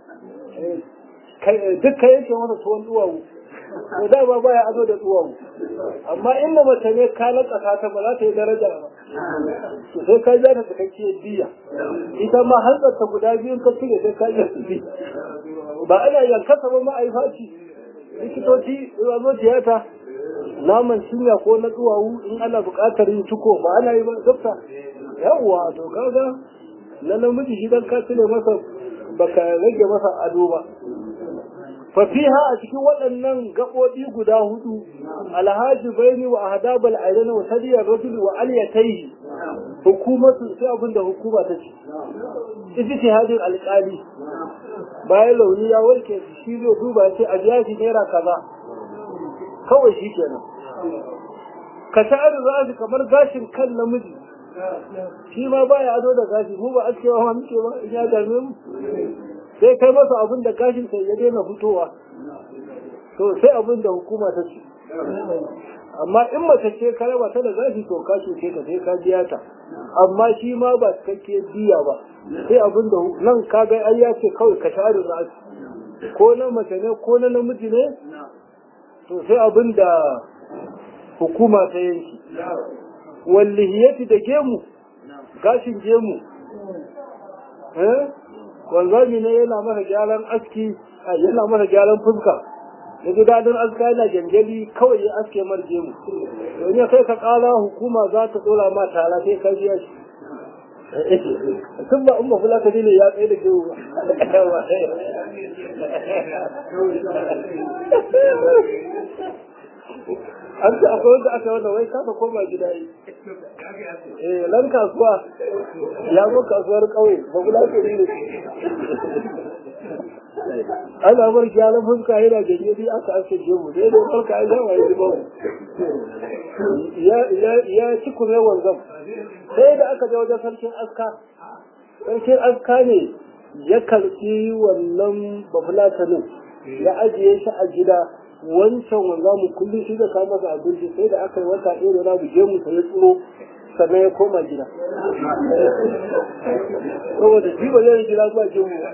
duk ka yanke masa tuwon duwawu to da ba baya ado da duwawu amma inda mace ne ka lakasa ta ba za ta yi daraja ba to sai ka ja ta cikakkiyar biya ita ma hanzarta guda biyun ka cire sai ka yi biya ba ana yankasa ba ma'aifa ce likitoci zuwa zo tiyata naman cinya ko na duwawu in ana buƙatar yin ciko ba ana yi ba dokta yawwa to kaga na namiji shi dan ka cire masa baka rage masa ado ba fa fiha a cikin waɗannan gaɓoɓi guda hudu alhaji baini wa ahdabal ayyana wa sadiyar rajul wa aliyatayhi hukumatu sai abinda hukuma ta ce ijtihadin alƙali bayan launi ya warke shi zai duba sai a biya shi naira kaza kawai shi kenan ka sha'ar za kamar gashin kan namiji shi ma baya ado da gashi mu ba a cewa ma muke ba in ya dame mu sai kai masa abin da gashin sai ya daina fitowa to sai abin da hukuma ta ce amma in mace ce ka raba ta da gashi to ka ce ka sai ka biya ta amma shi ma ba cikakke biya ba sai abin da nan ka ga ai ya ce kawai ka share gashi ko na mace ne ko na namiji ne to sai abin da hukuma ta yanki wallihiyati da gemu gashin gemu eh wanzami ne yana masa gyaran aski yana masa gyaran fuska da gidajen aska yana jangali kawai ya aske mar gemu don ya kai ka kala hukuma za ta dora ma tara sai ka biya shi tun ba umma kula ka ne ya tsaye da gemu an ce akwai wanda aka wanda wai kafa koma gida yi eh lan kasuwa ya zo kasuwar kauye ba kula ke ne ana bar gyaran fuska yana gajeri aka aka gemu dai dai farka ya zama ya zuba ya ya ya ci kuma wanzam sai da aka je wajen sarkin aska sarkin aska ne ya karɓi wannan bafulatanin ya ajiye shi a gida wancan wanda mu kullum shi da kawo masa abinci sai da aka yi wata ɗaya da mu je mu sai tsoro sannan ya koma gida saboda shi ba zai gida zuwa ke mu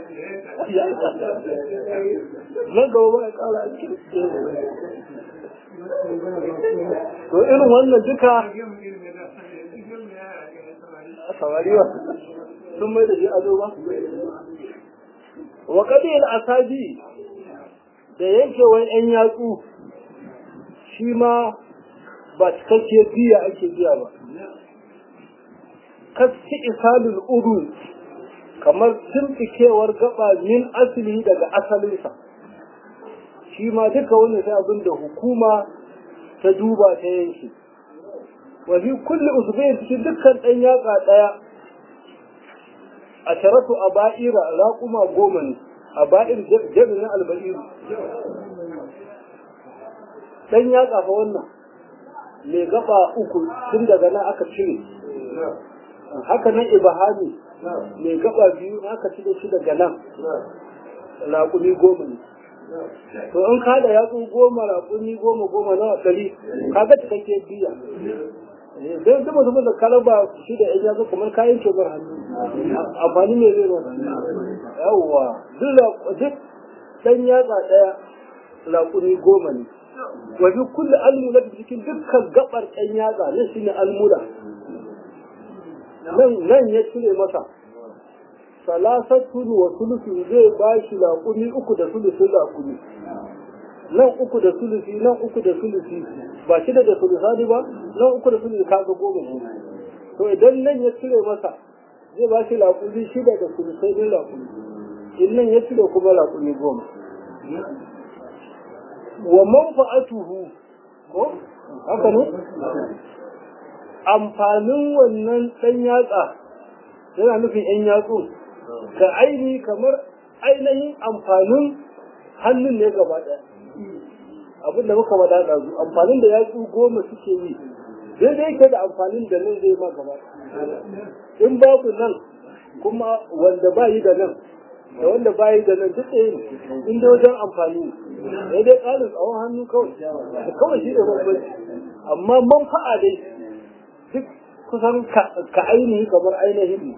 nan gaba ba ya ƙara a cikin to irin wannan duka a samariwa sun mai da shi ado ba wa kadil asabi da yankewar ‘yan yatsu shi ma ba cikakkiyar biya ake biya ba. Kaski isalul uru kamar tumfikewar gaba min asali daga asalinsa. Shi ma duka wani sai abin da hukuma ta duba ta yanki. Wafi kulle usufai cikin dukkan ɗan yatsa ɗaya a sharatu a ba'ira raƙuma goma ne. a ba'ir jami'in alba'iru dan ya kafa wannan mai gaba uku tun daga nan aka cire haka nan ibahani mai gaba biyu aka cire shi daga nan raƙumi goma ne to in ka da yatsu goma raƙumi goma goma nawa ɗari kaga cikakke biya don zama zama da kalaba shi da yan yatsu kamar kayan kebar hannu amfani ne zai rana yawwa duk dan yatsa ɗaya raƙumi goma ne wajen kulle almula da cikin dukkan gabar ɗan yatsa nan shi ne almula nan ya cire masa salasatun wa sulusun zai ba shi raƙumi uku da sulusun raƙumi nan uku da sulusi nan uku da sulusi ba shida da sulusani ba nan uku da sulusi kaga goma ne to idan nan ya cire masa zai ba shi raƙumi shida da sulusai din raƙumi in nan ya cire kuma raƙumi goma wa manfa'atuhu ko haka ne amfanin wannan ɗan yatsa yana nufin ‘yan yatsu ka aini kamar ainihin amfanin hannun ne gaba ɗaya abin da muka wada ɗazu amfanin da yatsu goma suke yi daidai yake da amfanin da nan zai ma gaba in babu nan kuma wanda ba yi da nan da wanda ba yi da nan duk ɗaya ne in dai wajen amfani ne dai ƙarin tsawon hannu kawai kawai shi da bambanci amma manfa'a dai duk kusan ka ainihi kamar ainihin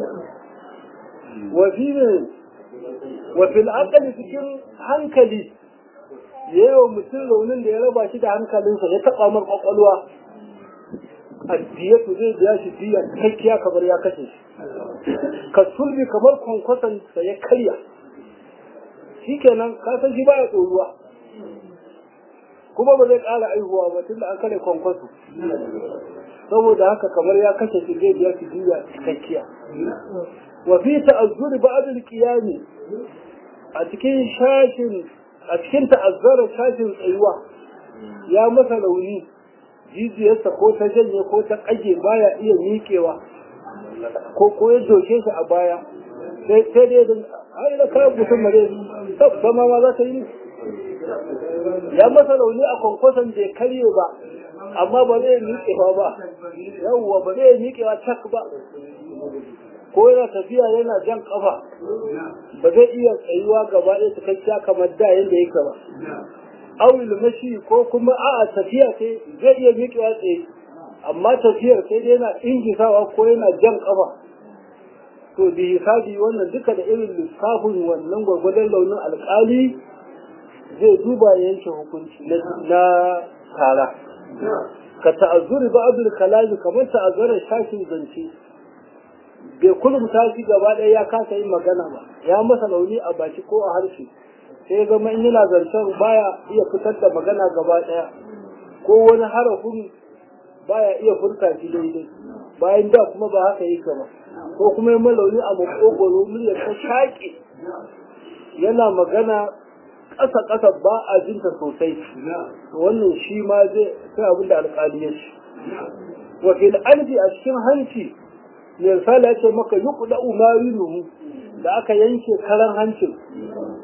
wafi ne wafi al'akali cikin hankali ya yi wa mutum raunin da ya raba shi da hankalinsa ya taɓa mar ƙwaƙwalwa addiyatu zai biya shi biya kakkiya kamar ya kashe shi ka sulbi kamar kwankwasansa ya karya shi kenan kasan shi baya tsoruwa kuma ba zai ƙara aihuwa ba tun da an kare kwankwaso saboda haka kamar ya kashe shi zai biya shi biya kakkiya wa fi ta'azzuri ba'dul qiyami a cikin shashin a cikin ta'azzara shashin tsayuwa ya masa rauni jijiyarsa ko ta janye ko ta kage baya iya miƙewa ko ko ya doke shi a baya sai sai dai da ai da kai mutum mare sama ma za ta yi ya masa rauni a kwankwason da ya karye ba amma ba zai miƙewa ba yawwa ba zai miƙewa tak ba ko yana tafiya yana jan kafa ba zai iya tsayuwa gaba ɗaya cikakkiya kamar da yadda yake ba awil mashi ko kuma a'a tafiya sai zai iya miƙewa tsaye amma tafiyar sai dai yana ingisawa ko yana jan kafa to bi hisabi wannan duka da irin lissafin wannan gwagwadon launin alƙali zai duba yanke hukunci na tara ka ta'azzuri ba'dul kalami kamar ta'azzarar shashin zance bai kullum ta shi gaba ɗaya ya kasa yin magana ba ya masa launi a baki ko a harshe sai ga man yana zancen baya iya fitar da magana gaba ɗaya ko wani harafin baya iya furta shi daidai bayan da kuma ba haka yi ba ko kuma yin launi a makogoro muryar ta shaƙe yana magana ƙasa ƙasa ba a jinta sosai wannan shi ma zai sai abin da alƙali ya ce wa fil alfi a cikin hanci mai misali ya ce maka yi kuɗa umaruhu da aka yanke karan hancin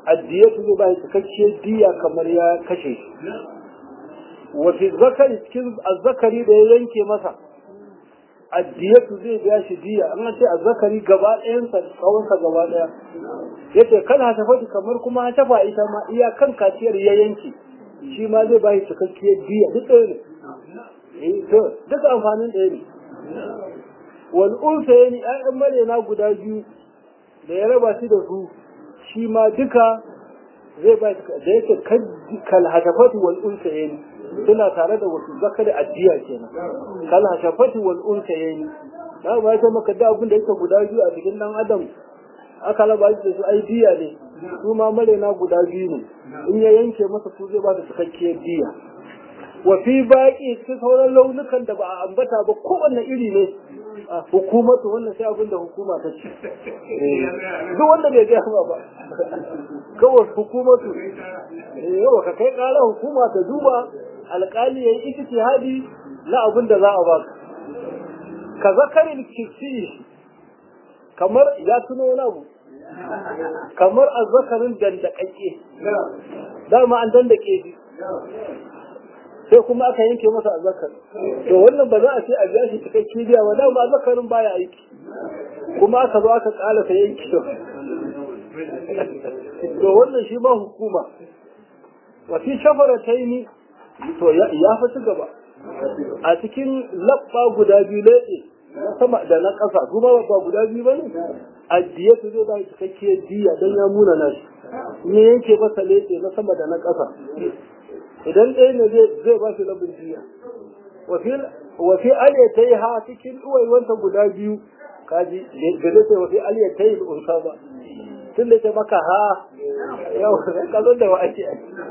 addiyatu zai ba shi cikakkiyar diya kamar ya kashe shi wa fi zakari cikin azzakari da ya yanke masa addiyatu zai biya shi diya an ce azzakari gaba ɗayansa tsawonsa gaba ɗaya yace kana tafati kamar kuma tafa ita ma iya kan kaciyar ya yanke shi ma zai ba shi cikakkiyar diya duk ɗaya ne eh to duk amfanin ɗaya ne wal unsa yani ayyan marena guda biyu da ya raba shi da su shi ma duka zai ba da yake kal hatafati wal unsa yani suna tare da wasu zakari addiya kenan kal hatafati wal unsa yani da ba ta maka da abin da yake guda biyu a cikin dan adam aka raba shi da su ai diya ne su ma marena guda biyu ne in ya yanke masa su zai ba da cikakkiyar diya wa fi baqi cikin sauran launukan da ba a ambata ba kowanne iri ne hukumatu wannan sai abin da hukuma ta ce duk wanda bai gaya ba kawai hukumatu yawa ka kai kara hukuma ta duba alƙali ya yi ijtihadi na abin da za a baka ka zakarin kisi kamar ya tuno wani abu kamar azzakarin dandakakke dama an dandake shi sai kuma aka yanke masa azzakar to wannan ba za a ce a biya shi cikakke biya ba dama azzakarin baya aiki kuma aka zo aka kala sai yanke to wannan shi ma hukuma wa fi shafarataini to ya fa ci gaba a cikin labba guda biyu lede na sama da na ƙasa kuma ba guda biyu bane addiyatu zai ba shi cikakke diya dan ya muna nashi ne yanke masa lede na sama da na ƙasa idan ɗaya ne zai ba shi labin jiya wafi aliyatai yi ha cikin ɗuwaiwanta guda biyu kaji da zai sai wafi aliyatai yi unsa ba tun da ce maka ha yau kalon da wa ake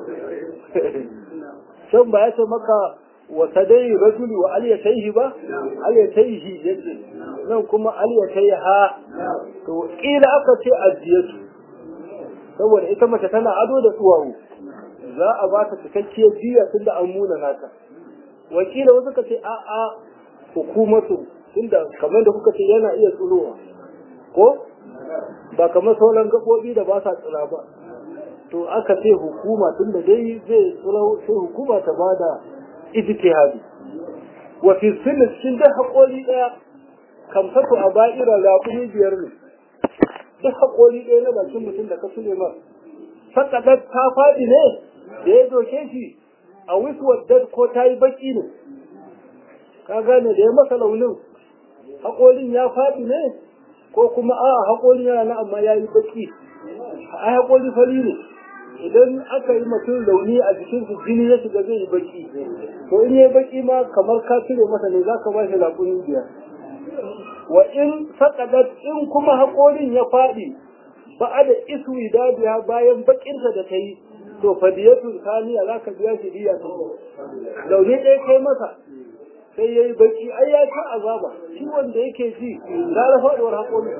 can ba ya ce maka wata dai rajuli wa aliyatai yi ba aliyatai yi yake nan kuma aliyatai ha to ƙila aka ce ajiyatu saboda ita mace tana ado da tsuwawu za a ba ta cikakkiyar jiya tun da an muna nata wakila wasu ka ce a'a hukumatu tunda kamar da kuka ce yana iya tsurowa ko ba kamar sauran gaɓoɓi da ba sa tsira ba to aka ce hukuma tunda dai zai tsiro sai hukuma ta ba da ijtihadi wa fi sinni cikin da haƙori ɗaya kamsatu a ba'ira raƙumi biyar ne duk haƙori ɗaya na bakin mutum da ka sule ma sakaɗar ta faɗi ne da ya doke shi a wisuwar dad ko ta yi baki ne ka gane da ya masa launin haƙorin ya faɗi ne ko kuma a haƙorin yana na amma ya yi baki a haƙori fari ne idan aka yi mutum launi a jikin su jini ya shiga zai yi baki to in yi baki ma kamar ka cire masa ne za ka ba shi laƙunin biyar wa in sakadat in kuma haƙorin ya faɗi ba a da isu idadiya bayan bakinsa da ta yi to fadiyatun saniya za ka biya shi diya ta launi ɗaya kai masa sai ya yi baki ai ya ta azaba shi wanda yake ji gara faɗuwar haƙori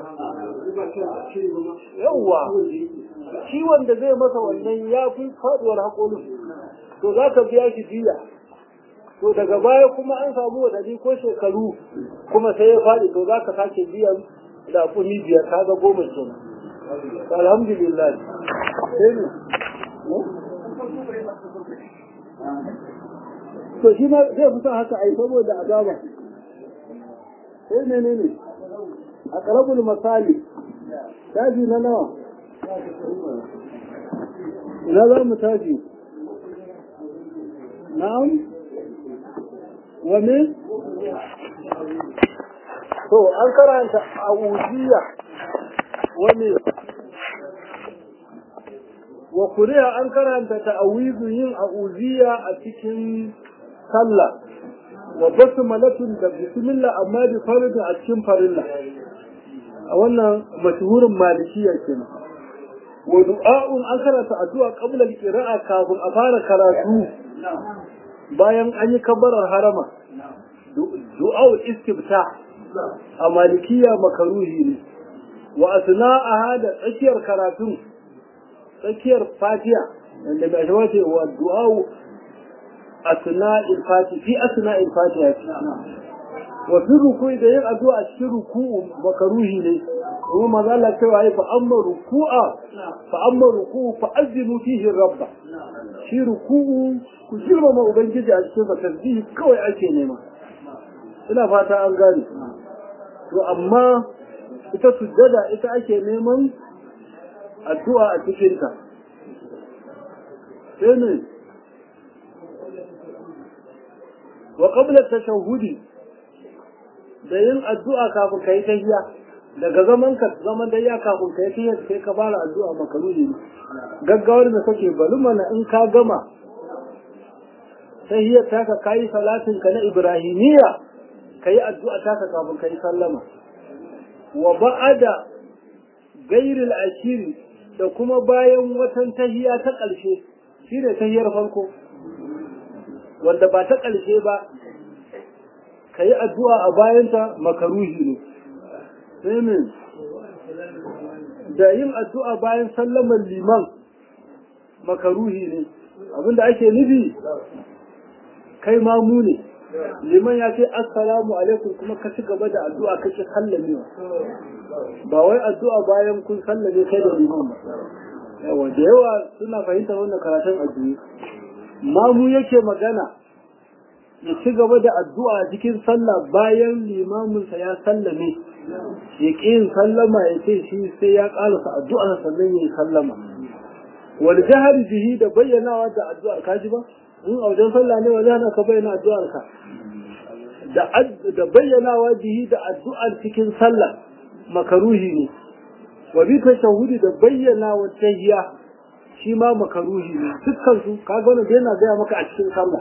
yawwa shi wanda zai masa wannan ya fi faɗuwar haƙorin to za ka biya shi diya to daga baya kuma an samu wadani ko shekaru kuma sai ya faɗi to za ka sake biyan da kuni biyar kaga goma kenan alhamdulillah sai ne to shi ma zai fi haka ai saboda azaba sai ne ne ne a karabul misali taji na nawa ina za mu taji na'am wani to an karanta a ujiya wani wa kuriya an karanta ta'awizu yin a'uziya a cikin sallah wa basmalatun da bismillah amma bi faridin a cikin farilla a wannan mashhurin malikiya kenan wa du'a'un an karanta addu'a qabla al-qira'a kafin a fara karatu bayan an yi kabbarar harama du'a'ul istifta a malikiya makaruhi ne wa asna'aha da tsakiyar karatun tsakiyar fatiha wanda ga shawa ce wa du'a'u asna'il fatiha fi asna'il fatiha wa fi ruku'i da yin addu'a a cikin ruku'u makaruhi ne kuma maza Allah cewa ai fa amma ruku'a fa amma ruku'u fa azimu fihi rabba shi ruku'u ku girmama ubangiji a cikin tasbihi kawai ake nema ina fata an gane to amma ita sujjada ita ake neman addu'a a cikin ta sai ne wa qabla tashahhudi da yin addu'a kafin kai tahiyya daga zaman ka zaman da ya kafin kai tahiyya sai ka fara addu'a makaruhi gaggawar da kake bari mana in ka gama tahiyyar ta ka kai salatin ka na ibrahimiyya kai addu'a ta ka kafin kai sallama wa ba'ada gairil ashiri da kuma bayan watan tahiyya ta ƙarshe shine tahiyyar farko wanda ba ta ƙarshe ba ka yi addu'a a bayanta makaruhi ne sai min da yin addu'a bayan sallamar liman makaruhi ne abinda ake nufi kai mamu ne liman ya ce assalamu alaikum kuma ka ci gaba da addu'a kake sallamewa ba wai addu'a bayan kun sallame kai da liman ba yawa da yawa suna fahimtar wannan karatun addu'a mamu yake magana ya ci gaba da addu'a cikin sallah bayan limaminsa ya sallame ya ƙi yin sallama ya ce shi sai ya ƙarasa addu'ar sannan ya yi sallama wal jahar bihi da bayyanawa da addu'ar ka ji ba in a wajen sallah ne wani hana ka bayyana addu'ar ka da bayyanawa bihi da addu'ar cikin sallah makaruhi ne wa bi tashahhudi da bayyanawa tahiyya shi ma makaruhi ne dukkan su kaga wannan yana gaya maka a cikin sallah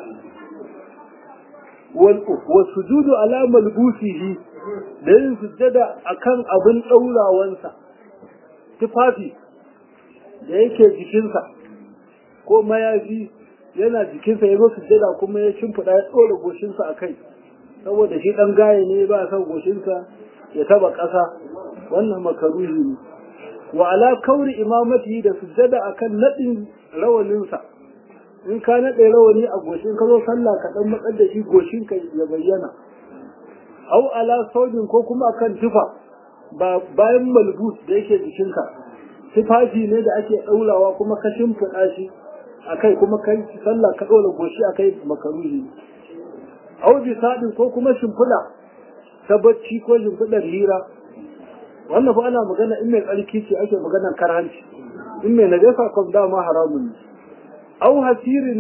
wal sujudu ala malbusihi da yin sujjada akan abin daurawansa tufafi da yake jikinsa ko mayafi yana jikinsa ya zo sujjada kuma ya shimfiɗa ya ɗora goshinsa a kai saboda shi ɗan gaye ne ba son goshinsa ya taba ƙasa wannan makaruhi ne wa ala kauri imamati da sujjada akan nadin rawaninsa in ka nade rawani a goshin ka zo sallah ka dan matsar da shi goshin ka ya bayyana au ala saujin ko kuma akan tufa ba bayan malbus da yake jikin ka tufafi ne da ake daurawa kuma ka shimfida shi akai kuma kai sallah ka dora goshi akai makaruhi au bi sadin ko kuma shimfida ta bacci ko shimfidar hira wannan fa ana magana in mai tsarki ce ake magana karhanci in mai najasa kom dama haramun ne au hasirin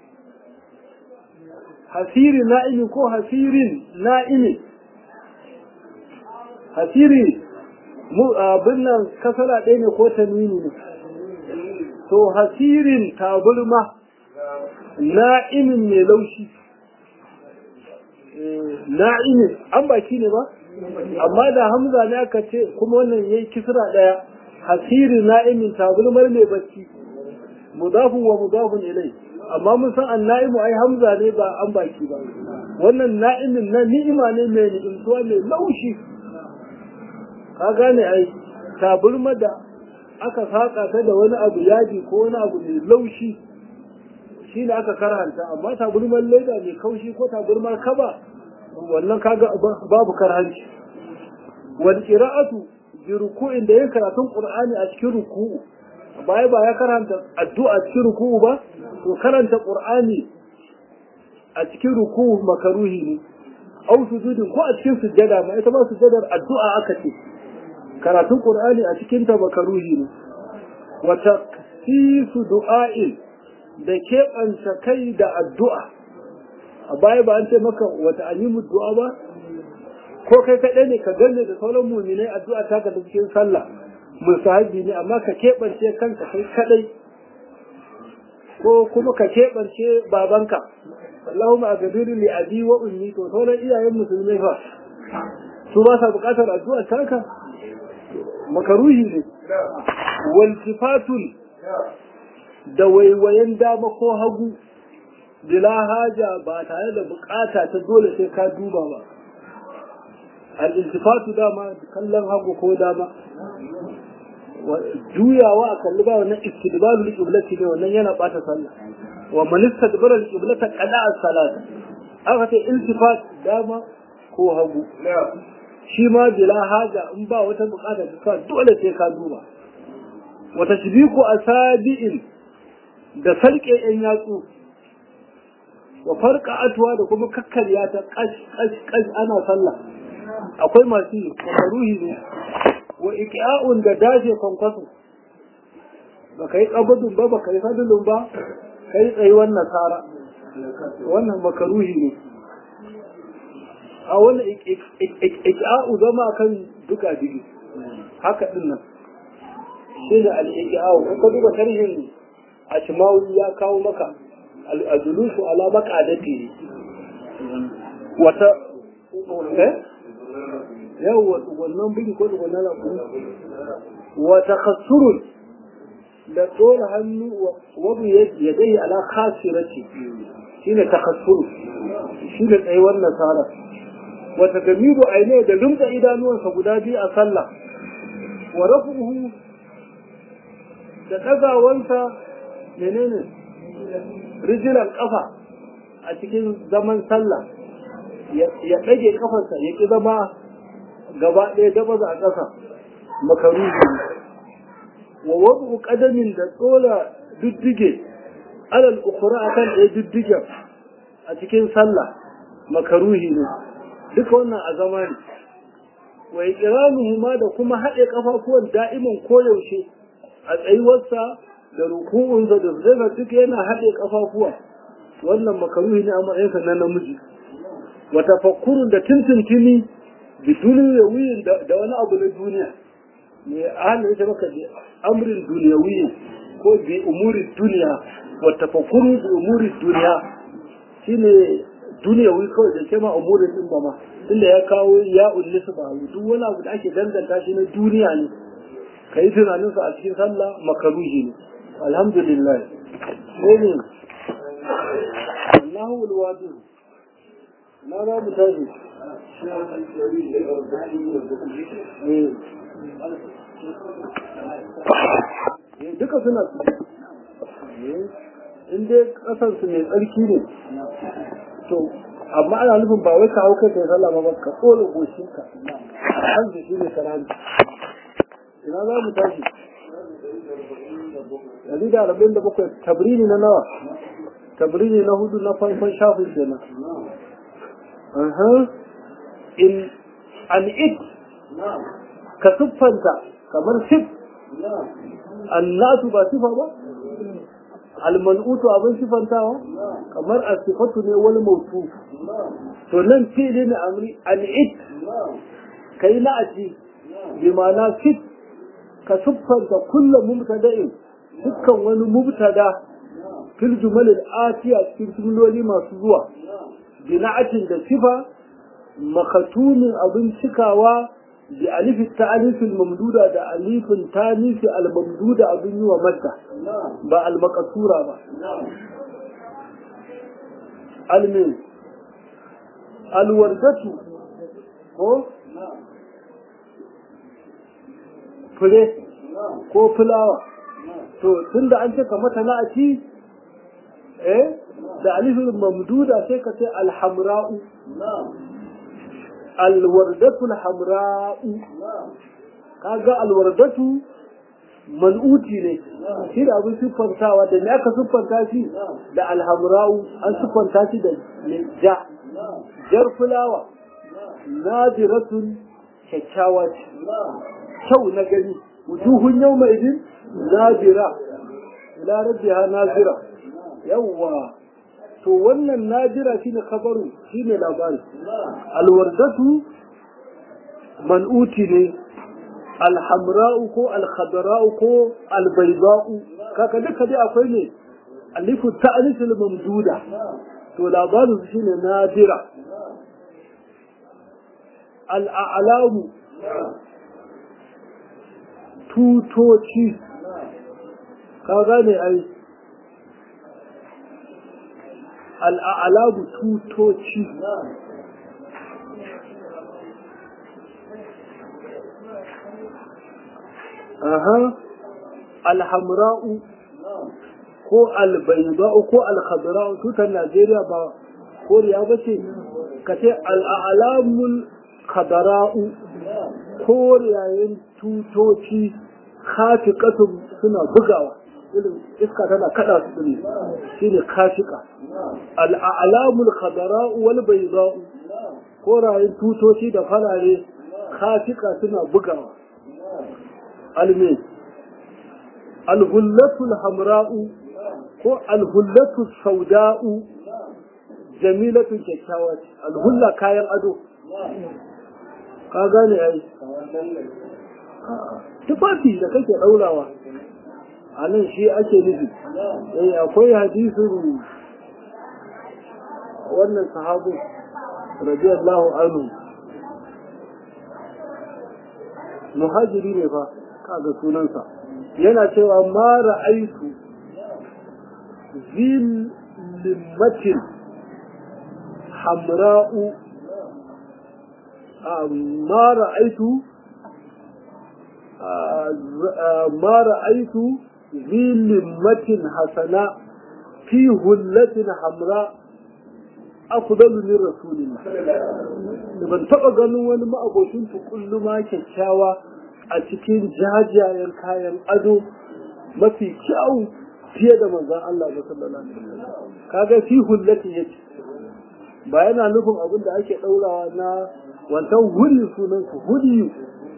hasirin na'imi ko hasirin na'imi hasiri mu abin nan kasara ɗaya ne ko tanwini ne to hasirin taburma na'imin mai laushi na'imin an baki ne ba amma da hamza ne aka ce kuma wannan yayi kisra daya hasiri na'imin tabulmar mai bacci mudafun wa mudafun ilai amma mun san annaimu ai hamza ne ba an baki ba wannan na'imin na ni'ima ne mai ni'imtuwa mai laushi ka gane ai tabulmar da aka saka ta da wani abu yaji ko wani abu mai laushi shi ne aka karanta amma tabulmar leda mai kaushi ko tabulmar kaba wannan kaga babu karhanci wal qira'atu bi ruku'in da yin karatun qur'ani a cikin ruku'u baya ba ya karanta addu'a a cikin ruku'u ba to karanta qur'ani a cikin ruku'u makaruhi ne au sujudin ko a cikin sujjada ma ita ba sujjadar addu'a aka ce karatun qur'ani a cikin ta makaruhi ne wa taqsisu du'a'in da keɓanta kai da addu'a a baya ba an ce maka wata alimu du'a ba ko kai kaɗai ne ka ganne da sauran muminai addu'a ta ka cikin sallah musahabi ne amma ka keɓance kanka kai kaɗai ko kuma ka keɓance babanka Allahumma agadiru li abi wa ummi to sauran iyayen musulmai fa su ba sa buƙatar addu'a taka makaruhi ne wal sifatul da waiwayen dama ko hagu bila haja ba tare da bukata ta dole sai ka duba ba al-iltifatu dama kallon hagu ko dama juyawa a kalli ba wannan istidbalu li-qiblati ne wannan yana bata sallah wa man istadbara li-qiblata qada'a as-salat aka ce iltifat dama ko hagu shi ma bila haja in ba wata bukata ka dole sai ka duba wata shibiku asabi'in da sarke yan yatsu wa farka atuwa da kuma kakkarya ta kash kash kash ana sallah akwai masu ruhi ne wa iqa'un da dace kwankwaso baka yi qabdun ba baka yi sadulun ba kai tsayi wannan nasara wannan makaruhi ne a wannan iqa'u zama kan duka digi haka din nan shi da al-iqa'u ko duka tarihin a shimawi ya kawo maka al-julusu ala maqadati wata eh yawa wannan bigi ko wannan la wa takhassur da dole hannu wa bi yadai ala khasirati shine takhassur shine tsayi wannan sara wa tagamidu aine da lumta idanuwansa guda biyu a sallah wa rafuhu da dagawansa menene rijilan kafa a cikin zaman sallah ya dage kafarsa ya ki zama gaba ɗaya dabaza a ƙasa makaruhi wa wadu qadamin da tsola diddige alal ukhra akan ɗaya diddigen a cikin sallah makaruhi ne duka wannan a zamani wa iqranuhu ma da kuma haɗe kafafuwan da'iman koyaushe a tsayuwarsa da ruku'unsa da zama duka yana haɗe kafafuwa wannan makaruhi ne a matsayinsa na namiji wa tafakkurun da tintintini biduni yawiyin da wani abu na duniya ne ahli ita maka bi amrin dunyawi ko bi umuri duniya wa tafakkuru bi umuri duniya shine dunyawi kawai da kema umurin din ba ma inda ya kawo ya ullisa ba duk wani abu da ake danganta shi na duniya ne kai tunanin sa a cikin sallah makaruhi ne alhamdulillah sai ne Allahu alwadi na ga mutaji duka suna in dai kasansu mai tsarki ne to amma ana nufin ba wai ka hau kai kai sallah ba ka kola goshinka an ji shi ne karami ina za mu tashi dari da arba'in da bakwai tabrini na nawa tabrini na hudu na farkon shafin kenan in an it ka siffanta kamar sif annatu ba sifa ba almanutu abin sifantawa kamar asifatu ne wani mautu to nan fili ne amri an it kai la'aji bi ma'ana sif ka siffanta kullum mubtada'in dukkan wani mubtada fil jumalil atiya cikin jumloli masu zuwa bi na'atin da sifa makatumin abin cikawa bi alif ta'alif al-mamduda da alif tanif al-mamduda abin yi wa madda ba al-maqsura ba almin alwardatu ko fure ko fulawa to tunda an ce ka mata na'ati eh da alif al-mamduda sai ka ce al-hamra'u alwardatu alhamra'u kaga alwardatu man'uti ne shi da abin siffantawa da me aka siffanta shi da alhamra'u an siffanta shi da ja jar fulawa nadiratun kyakkyawa ce kyau na gani wujuhun yawma idin nadira ila rabbiha nazira yawwa to wannan najira shine khabaru shine labari alwardatu man'uti ne alhamra'u ko alkhadra'u ko albayda'u kaka duka dai akwai ne alifu ta'lif almamduda to labarin shine najira al'alamu tutoci ka gane ai al'alabu tutoci aha alhamra'u ko albayda'u ko alkhadra'u tutar Najeriya ba koriya ba ce ka ce al'alamul kadara'u korayen tutoci kafiƙatun suna bugawa irin iska tana kada su ne shine kafiƙa al'alamul kadara'u wal bayda'u korayen tutoci da farare kafiƙa suna bugawa alme alhullatul hamra'u ko alhullatul sauda'u jamilatun kyakkyawa alhulla kayan ado ka gane ai tufafi da kake daurawa a nan shi ake nufi eh akwai hadisin wannan sahabu radiyallahu anhu muhajiri ne fa kaga sunansa yana cewa ma ra'aitu zil limmatin hamra'u ma ra'aitu ma ra'aitu zil limmatin hasana fi hullatin hamra afdalu min rasulillah ban taba ganin wani ma'abocin tukulluma kyakkyawa a cikin jajayen kayan ado mafi kyau fiye da manzon Allah sallallahu alaihi wasallam kaga fi hullati yake ba yana nufin abin da ake daurawa na wannan huli sunan su huli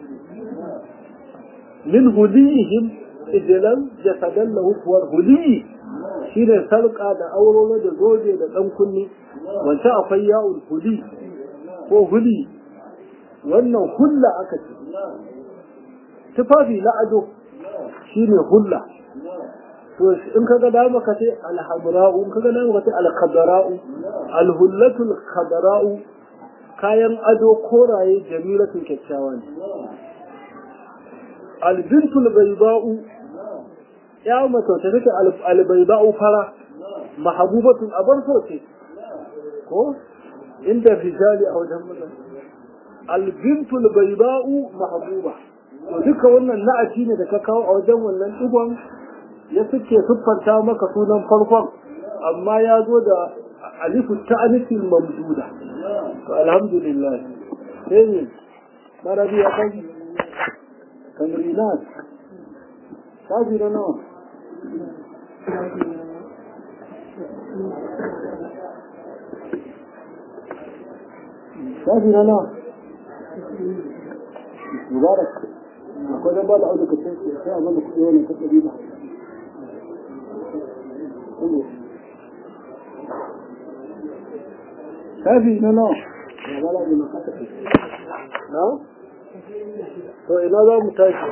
min hulihim idan jasadan lahu war huli shine sarka da aurolo da zoje da dan kunni wancan akwai ya'ul huli ko huli wannan hulla aka ce tufafi na ado shine hulla to in kaga dama ka ce alhamra'u in kaga dama ka ce alkhadara'u alhullatul khadara'u kayan ado koraye jamilatun kyakkyawa ne albintul bayda'u ya mata ta take albayda'u fara mahabubatun abar so ce ko inda rijali a wajen maza albintul bayda'u mahabuba to duka wannan na'ati ne da ka kawo a wajen wannan digon ya suke siffanta maka sunan farkon amma ya zo da alifu ta'anisil mamduda to alhamdulillah sai ne marabi ya kai kamrinat kaji na nawa kaji na nawa mubarak akwai dan ba da auduka sai sai amma da kudi wannan ta tabi ba kafi na nawa ya bala da makaka na to ina za mu tashi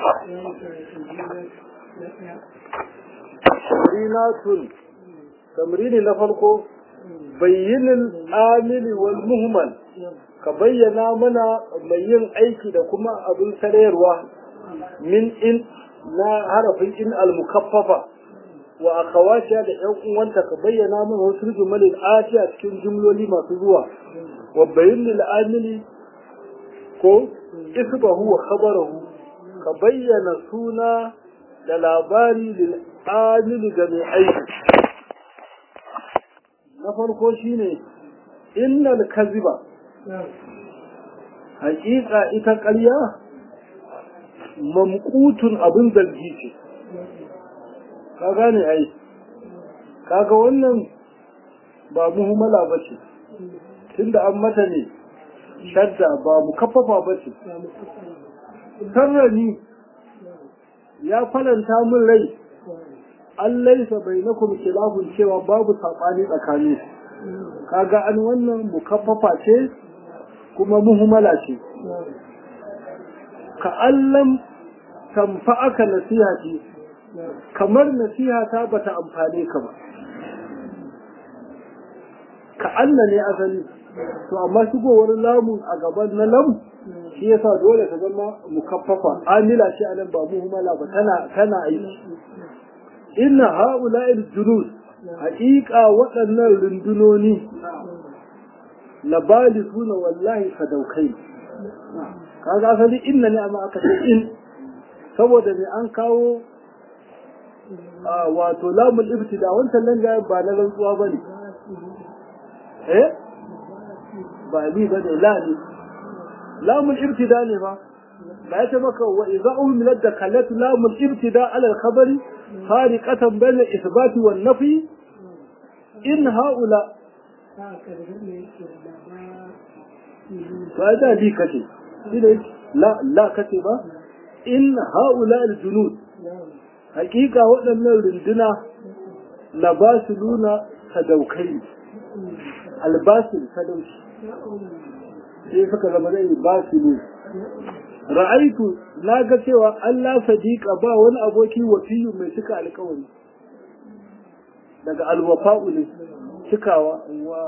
tamrinatun tamrini na farko bayyinul amili wal muhmal ka bayyana mana mai yin aiki da kuma abin sarayarwa min in na harafin in al-mukaffafa wa akhawatiha da ƴan uwanta ka bayyana mana wasu jumalin atiya cikin jumloli masu zuwa wa bayyinul amili ko isbahu wa khabarahu ka bayyana suna da labari lil amili ga mai aiki na farko shine innal kaziba hakika ita ƙarya mamqutun abin zargi ce ka gane ai kaga wannan ba muhimmala bace tunda an mata ne shadda ba mu kaffafa bace sarrani ya falanta min rai an laisa bainakum khilafun cewa babu sabani tsakani kaga an wannan mukaffafa ce kuma muhimmala ce ka allam tanfa'aka nasihati kamar nasiha ta bata amfane ka ba ka Allah ne asali to amma shigowar lamun a gaban na lam shi yasa dole ta zama mukaffafa amila shi anan ba muhimmala ba tana tana aiki inna ha'ula'il junud haqiqa waɗannan rundunoni labalisuna wallahi sadaukai kaga asali inna ne amma aka ce in saboda ne an kawo wato lamul ibtida wancan nan ga ba na rantsuwa bane eh ba li ba ne la ne lamul ibtida ne fa ba ya ce maka wa idza uhmilat dakalat lamul ibtida ala al-khabari fariqatan bayna al-ithbat wan nafi in haula fa da li kace la la kace ba in haula al-junud hakika waɗannan runduna labasuluna sadaukai albasil sadauki sai suka zama zai basilu ra'aitu na ga cewa Allah sadiqa ba wani aboki wafiyu mai cika alƙawari daga alwafa'u ne cikawa wa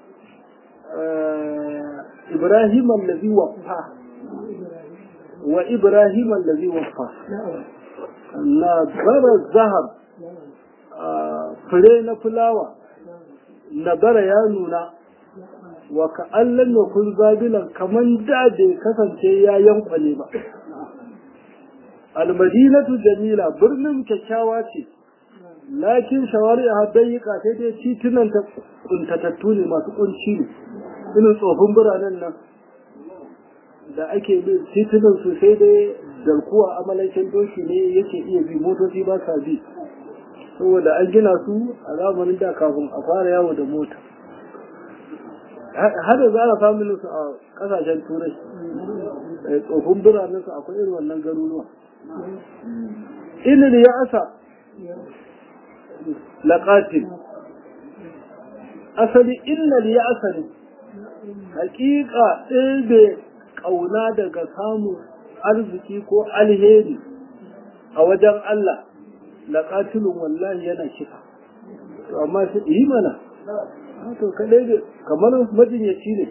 Ibrahim allazi wafa wa Ibrahim allazi wafa na bara zahab fure na fulawa na bara ya nuna wa ka'allan ya kun zabilan kaman da bai kasance ya yankwale ba almadinatu jamila birnin kyakkyawa ce lakin shawari'a dayyika sai dai titunan ta kuntatattu ne masu kunci ne irin tsofin biranen nan da ake bin titunan su sai dai dalkuwa amalakin doki ne yake iya bi motoci ba sa bi saboda an gina su a zamanin da kafin a fara yawo da mota har da za a samu su a kasashen turai tsofin biranen su akwai irin wannan garuruwa ilil ya asa laƙatin asali illal ya asa ne hakika ɗebe ƙauna daga samun arziki ko alheri a wajen Allah laƙatilun wallahi yana kisa to amma su yi mana to kaɗai ne kamar majinyaci ne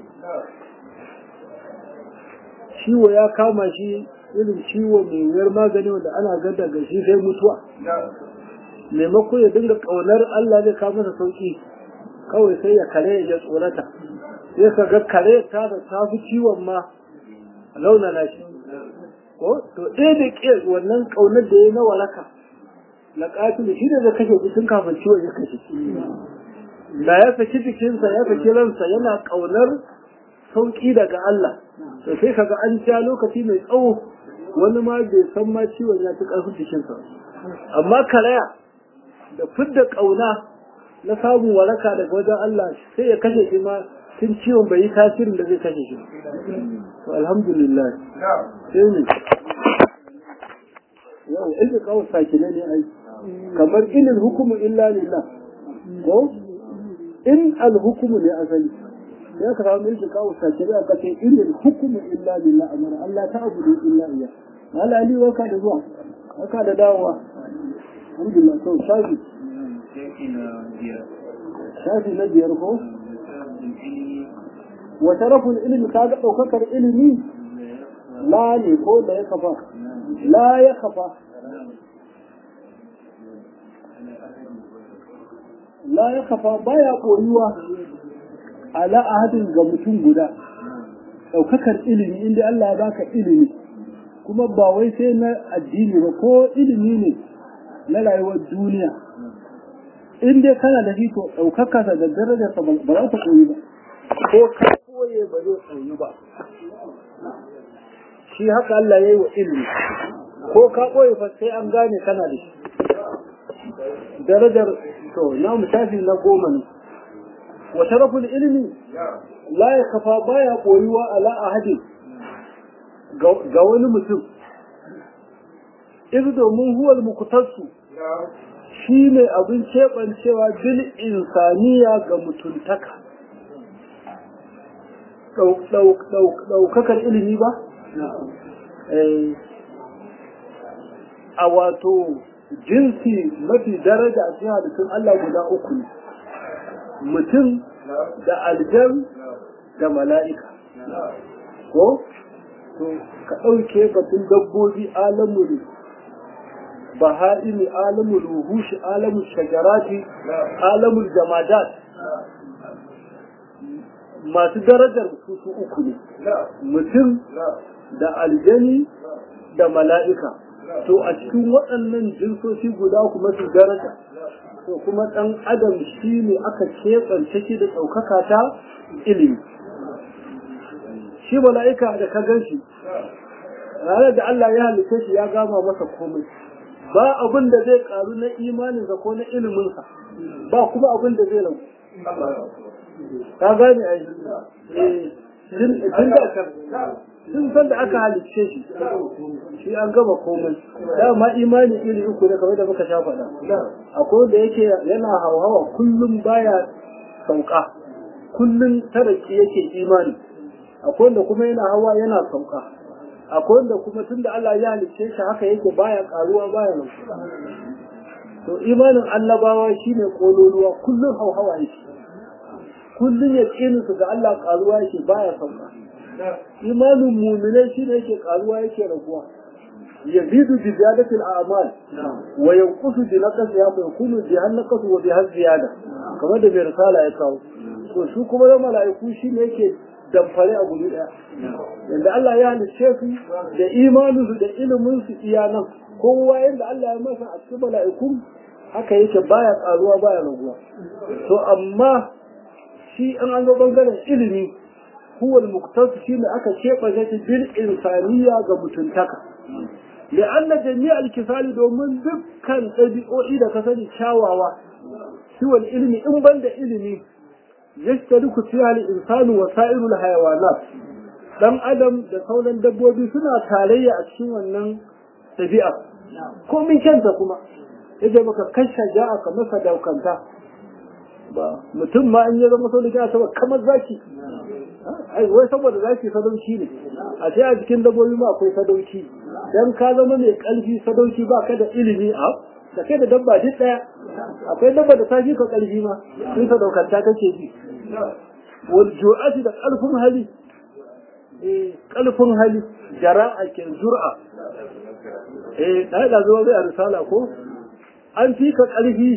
ciwo ya kama shi irin ciwo mai wuyar magani wanda ana gada ga shi sai mutuwa maimako ya dinga ƙaunar Allah zai kawo masa sauƙi kawai sai ya kare ya tsorata sai ka ga kare ta da tafi ciwon ma launana shi ko to ɗaya da ke wannan ƙaunar da ya na walaka na ƙatilu shi da zai kashe tun kafin ciwon ya kashe da ya saki jikinsa ya saki ransa yana ƙaunar sauƙi daga Allah to sai kaga an ja lokaci mai tsawo wani ma bai san ma ciwon ya fi ƙarfin jikinsa amma karaya da fidda ƙauna na samun waraka daga wajen Allah sai ya kashe shi ma tun ciwon bai yi tasirin da zai kashe shi to alhamdulillah sai ne yau ilmi kawai sakine ne ai kamar ilil hukumu illa lillah ko in al-hukumu ne asali ya ka samu ilmi kawai sakine aka ce ilil hukumu illa lillah amara Allah ta abudu illa iya Allah ali waka da zuwa waka da dawowa alhamdulillah to shafi shafi na biyar ko wa sharaful ilmi kaga daukakar ilimi la ne ko da ya kafa la ya kafa la ya kafa baya koyuwa ala ahadin ga mutum guda daukakar ilimi inda Allah ya baka ilimi kuma ba wai sai na addini ba ko ilimi ne na rayuwar duniya in dai kana da shi to daukaka da darajar ka ba za ta koyi ba ko ka koye ba zai koyi ba shi haka Allah ya yi wa ilimi ko ka koyi fa sai an gane kana da shi darajar to na mutafi na goma ne wa sharaful ilmi la yakfa baya koyuwa ala ahadi ga wani mutum idan domin huwal muqtasu shine abin cebancewa bil insaniya ga mutuntaka daukakar ilimi ba a wato jinsi mafi daraja a cikin halittun Allah guda uku ne mutum da aljan da mala'ika ko to ka ɗauke batun dabbobi alamul baha'imi alamul ruhushi alamul shajarati alamul jamadat masu darajar su su uku ne mutum da aljani da mala'ika to a cikin waɗannan jinsoshi guda kuma su daraja to kuma ɗan adam shi ne aka keɓance shi da ɗaukaka ta ilimi shi mala'ika da ka gan shi ranar da Allah ya halitta shi ya gama masa komai ba abin da zai karu na imaninsa ko na iliminsa ba kuma abin da zai ragu ka gane ai tun san da aka halicce shi shi an gama komai dama imani iri uku ne kamar da muka sha faɗa akwai da yake yana hauhawa kullum baya sauka kullum taraki yake imani akwai da kuma yana hawa yana sauka akwai da kuma tun da Allah ya halicce shi haka yake baya karuwa baya nan to imanin annabawa shine kololuwa kullum hauhawa yake kullum ya tsini su ga Allah karuwa yake baya sauka imanin mu'minai shine yake karuwa yake raguwa yazidu bi ziyadatil a'mal wa yanqusu bi naqsi ya yakunu bi naqsi wa bi ziyada kamar da bai risala ya kawo to su kuma da mala'iku shine yake damfare a guri daya yanda Allah ya halice su da imanin su da ilimin su iyanan kowa yanda Allah ya masa a cikin mala'iku haka yake baya karuwa baya raguwa to amma shi an an zo bangaren ilimi huwa al-muqtas shi ne aka keɓa shi bil insaniya ga mutuntaka la'anna jami'a al-kisali domin dukkan ɗabi'o'i da ka sani kyawawa shi wal ilmi in banda ilimi yashtariku fiha al-insanu wa sa'irul hayawanat dan adam da sauran dabbobi suna tarayya a cikin wannan ɗabi'a ko min kanta kuma idan baka kashe ja'a ka masa daukanta ba mutum ma in ya zama sau da kya saba kamar zaki ai wai saboda zaki sadauki ne a sai a cikin dabbobi ma akwai sadauki dan ka zama mai kalfi sadauki ba ka da ilimi a da kai da dabba duk daya akwai dabba da ta fi ka kalfi ma in sadaukanta kake ji wal ju'ati da kalfin hali eh kalfin hali jara'a ke zur'a eh dai da zo da risala ko an fi ka kalfi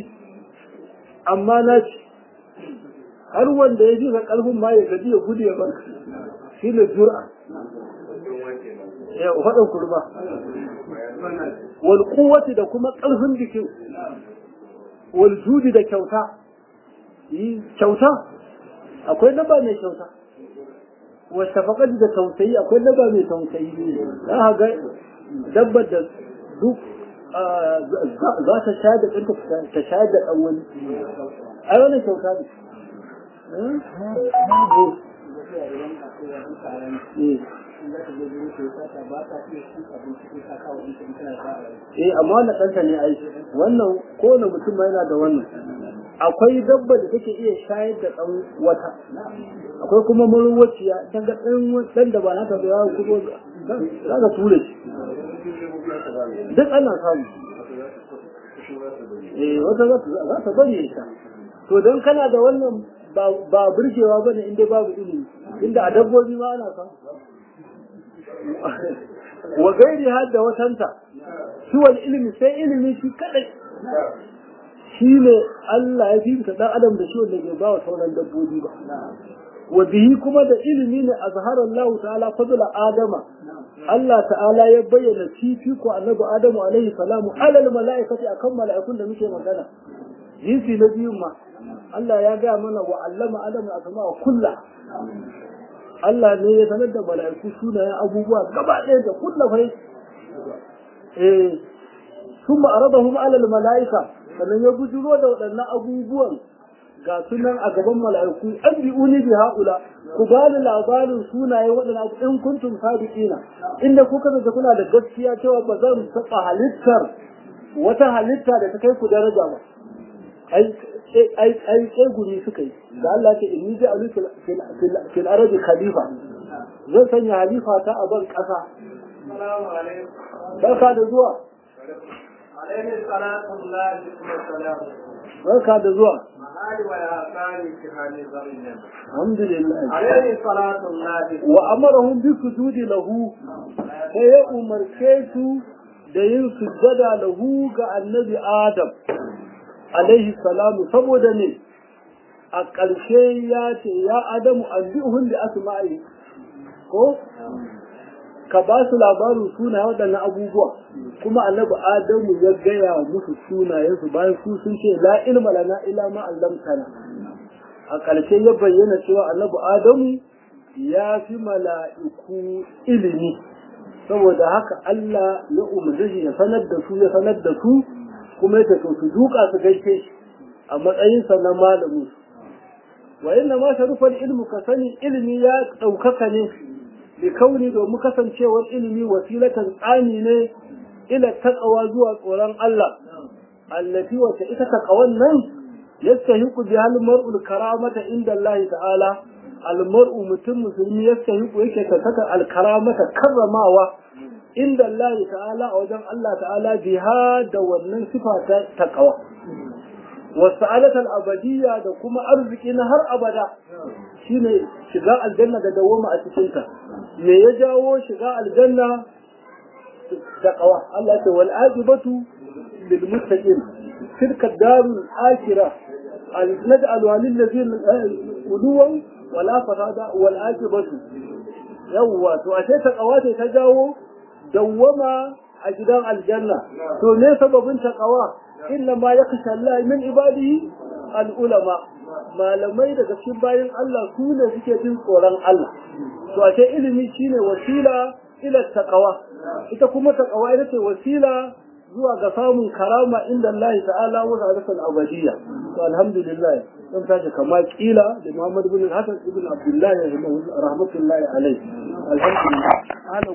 amma na ci har wanda ya ji ka kalfin ma ya gaji ya gudu ya barka shi ne jura ya faɗin kurma wal quwwati da kuma ƙarfin jikin wal judi da kyauta yi kyauta akwai dabba mai kyauta wa shafaqati da tausayi akwai dabba mai tausayi za ga dabbar da duk za ta shayar da ɗinka ta shayar da ɗan wani ai wannan kyauta ne eh amma wannan ɗanta ne ai wannan kowane mutum ma yana da wannan akwai dabba da take iya shayar da ɗan wata akwai kuma maruwaciya ta ga ɗan da ba na ta ya kudo za ka ture shi duk ana samu eh wata za ta bari ita to don kana da wannan ba burgewa ba ne inda babu ilimi inda a dabbobi ma ana samu wa gairi har da watanta shi wal ilimi sai ilimi shi kadai shi ne Allah ya fi ta dan adam da shi wanda ke ba wa sauran dabbobi ba wa bihi kuma da ilimi ne azhara Allah ta'ala fadla adama Allah ta'ala ya bayyana fifiko annabi Adamu alaihi salamu alal mala'ikati akan mala'ikun da muke magana jinsi na biyun ma Allah ya ga mana wa allama adamu asma'a kullah Allah ne ya sanar da mala'iku sunayen abubuwa gaba ɗaya da kullafai eh kuma aradahum alal mala'ika sannan ya bujuro da waɗannan abubuwan ga sunan a gaban mala'iku an bi uni bi haula ku ba ni labarin sunaye waɗannan in kuntum sadiqina inda kuka da kuna da gaskiya cewa ba zan taɓa halittar wata halitta da ta kai ku daraja ba ai ai ai sai guri suka yi da Allah ce inni ja'alu fil ardi khalifa zan sanya halifa ta a ban kasa assalamu alaikum barka da zuwa alaihi salatu wallahi wa salam barka da zuwa mahali wa ya sani ki hali zarin alhamdulillah alaihi salatu wallahi wa amarahum bi sujudi lahu sai ya umarce su da yin sujjada lahu ga annabi Adam alaihi salamu saboda ne a ƙarshe ya ce ya Adamu an bi'uhun da asma'i ko ka ba su labarin suna waɗannan abubuwa kuma annabi Adamu ya gaya musu sunayensu bayan su sun ce la ilma lana illa ma allamtana a ƙarshe ya bayyana cewa annabi Adamu ya fi mala'iku ilimi saboda haka Allah ya umarci ya sanar da su ya sanar da su kuma ya tafi su duka su gaishe shi a matsayinsa na malamin wa inna ma sharufal ilmu ka sani ilimi ya ɗaukaka ne bi kauni domin kasancewar ilimi wasilatan tsani ne ila taqwa zuwa tsoron Allah allati wata ita taqwan nan yastahiqu bi hal mar'ul karamata inda Allah ta'ala al mar'u mutum musulmi yastahiqu yake ta saka al karamata karramawa inda Allah ta'ala a wajen Allah ta'ala biha da wannan sifa ta taqwa wasa'alatul abadiyya da kuma arziki na har abada shine shiga aljanna da dawoma a cikin ta me ya jawo shiga aljanna taqwa Allah ta wal ajibatu lil muttaqin tilka darul akhirah al naj'al lil ladina uduwan wala fasada wal ajibatu yawwa to ashe taqwa ta jawo dawoma a gidan aljanna to ne sababin taqwa inna ma yakhsha Allah min ibadihi al-ulama malamai daga cikin bayin Allah su ne suke jin tsoron Allah to ashe ilimi shine wasila ila taqwa ita kuma taqwa ita ce wasila zuwa ga samun karama inda Allah ta'ala wa zalatul abadiyya to alhamdulillah dan tashi kama kila da Muhammad ibn Hasan ibn Abdullah rahmatullahi alayhi alhamdulillah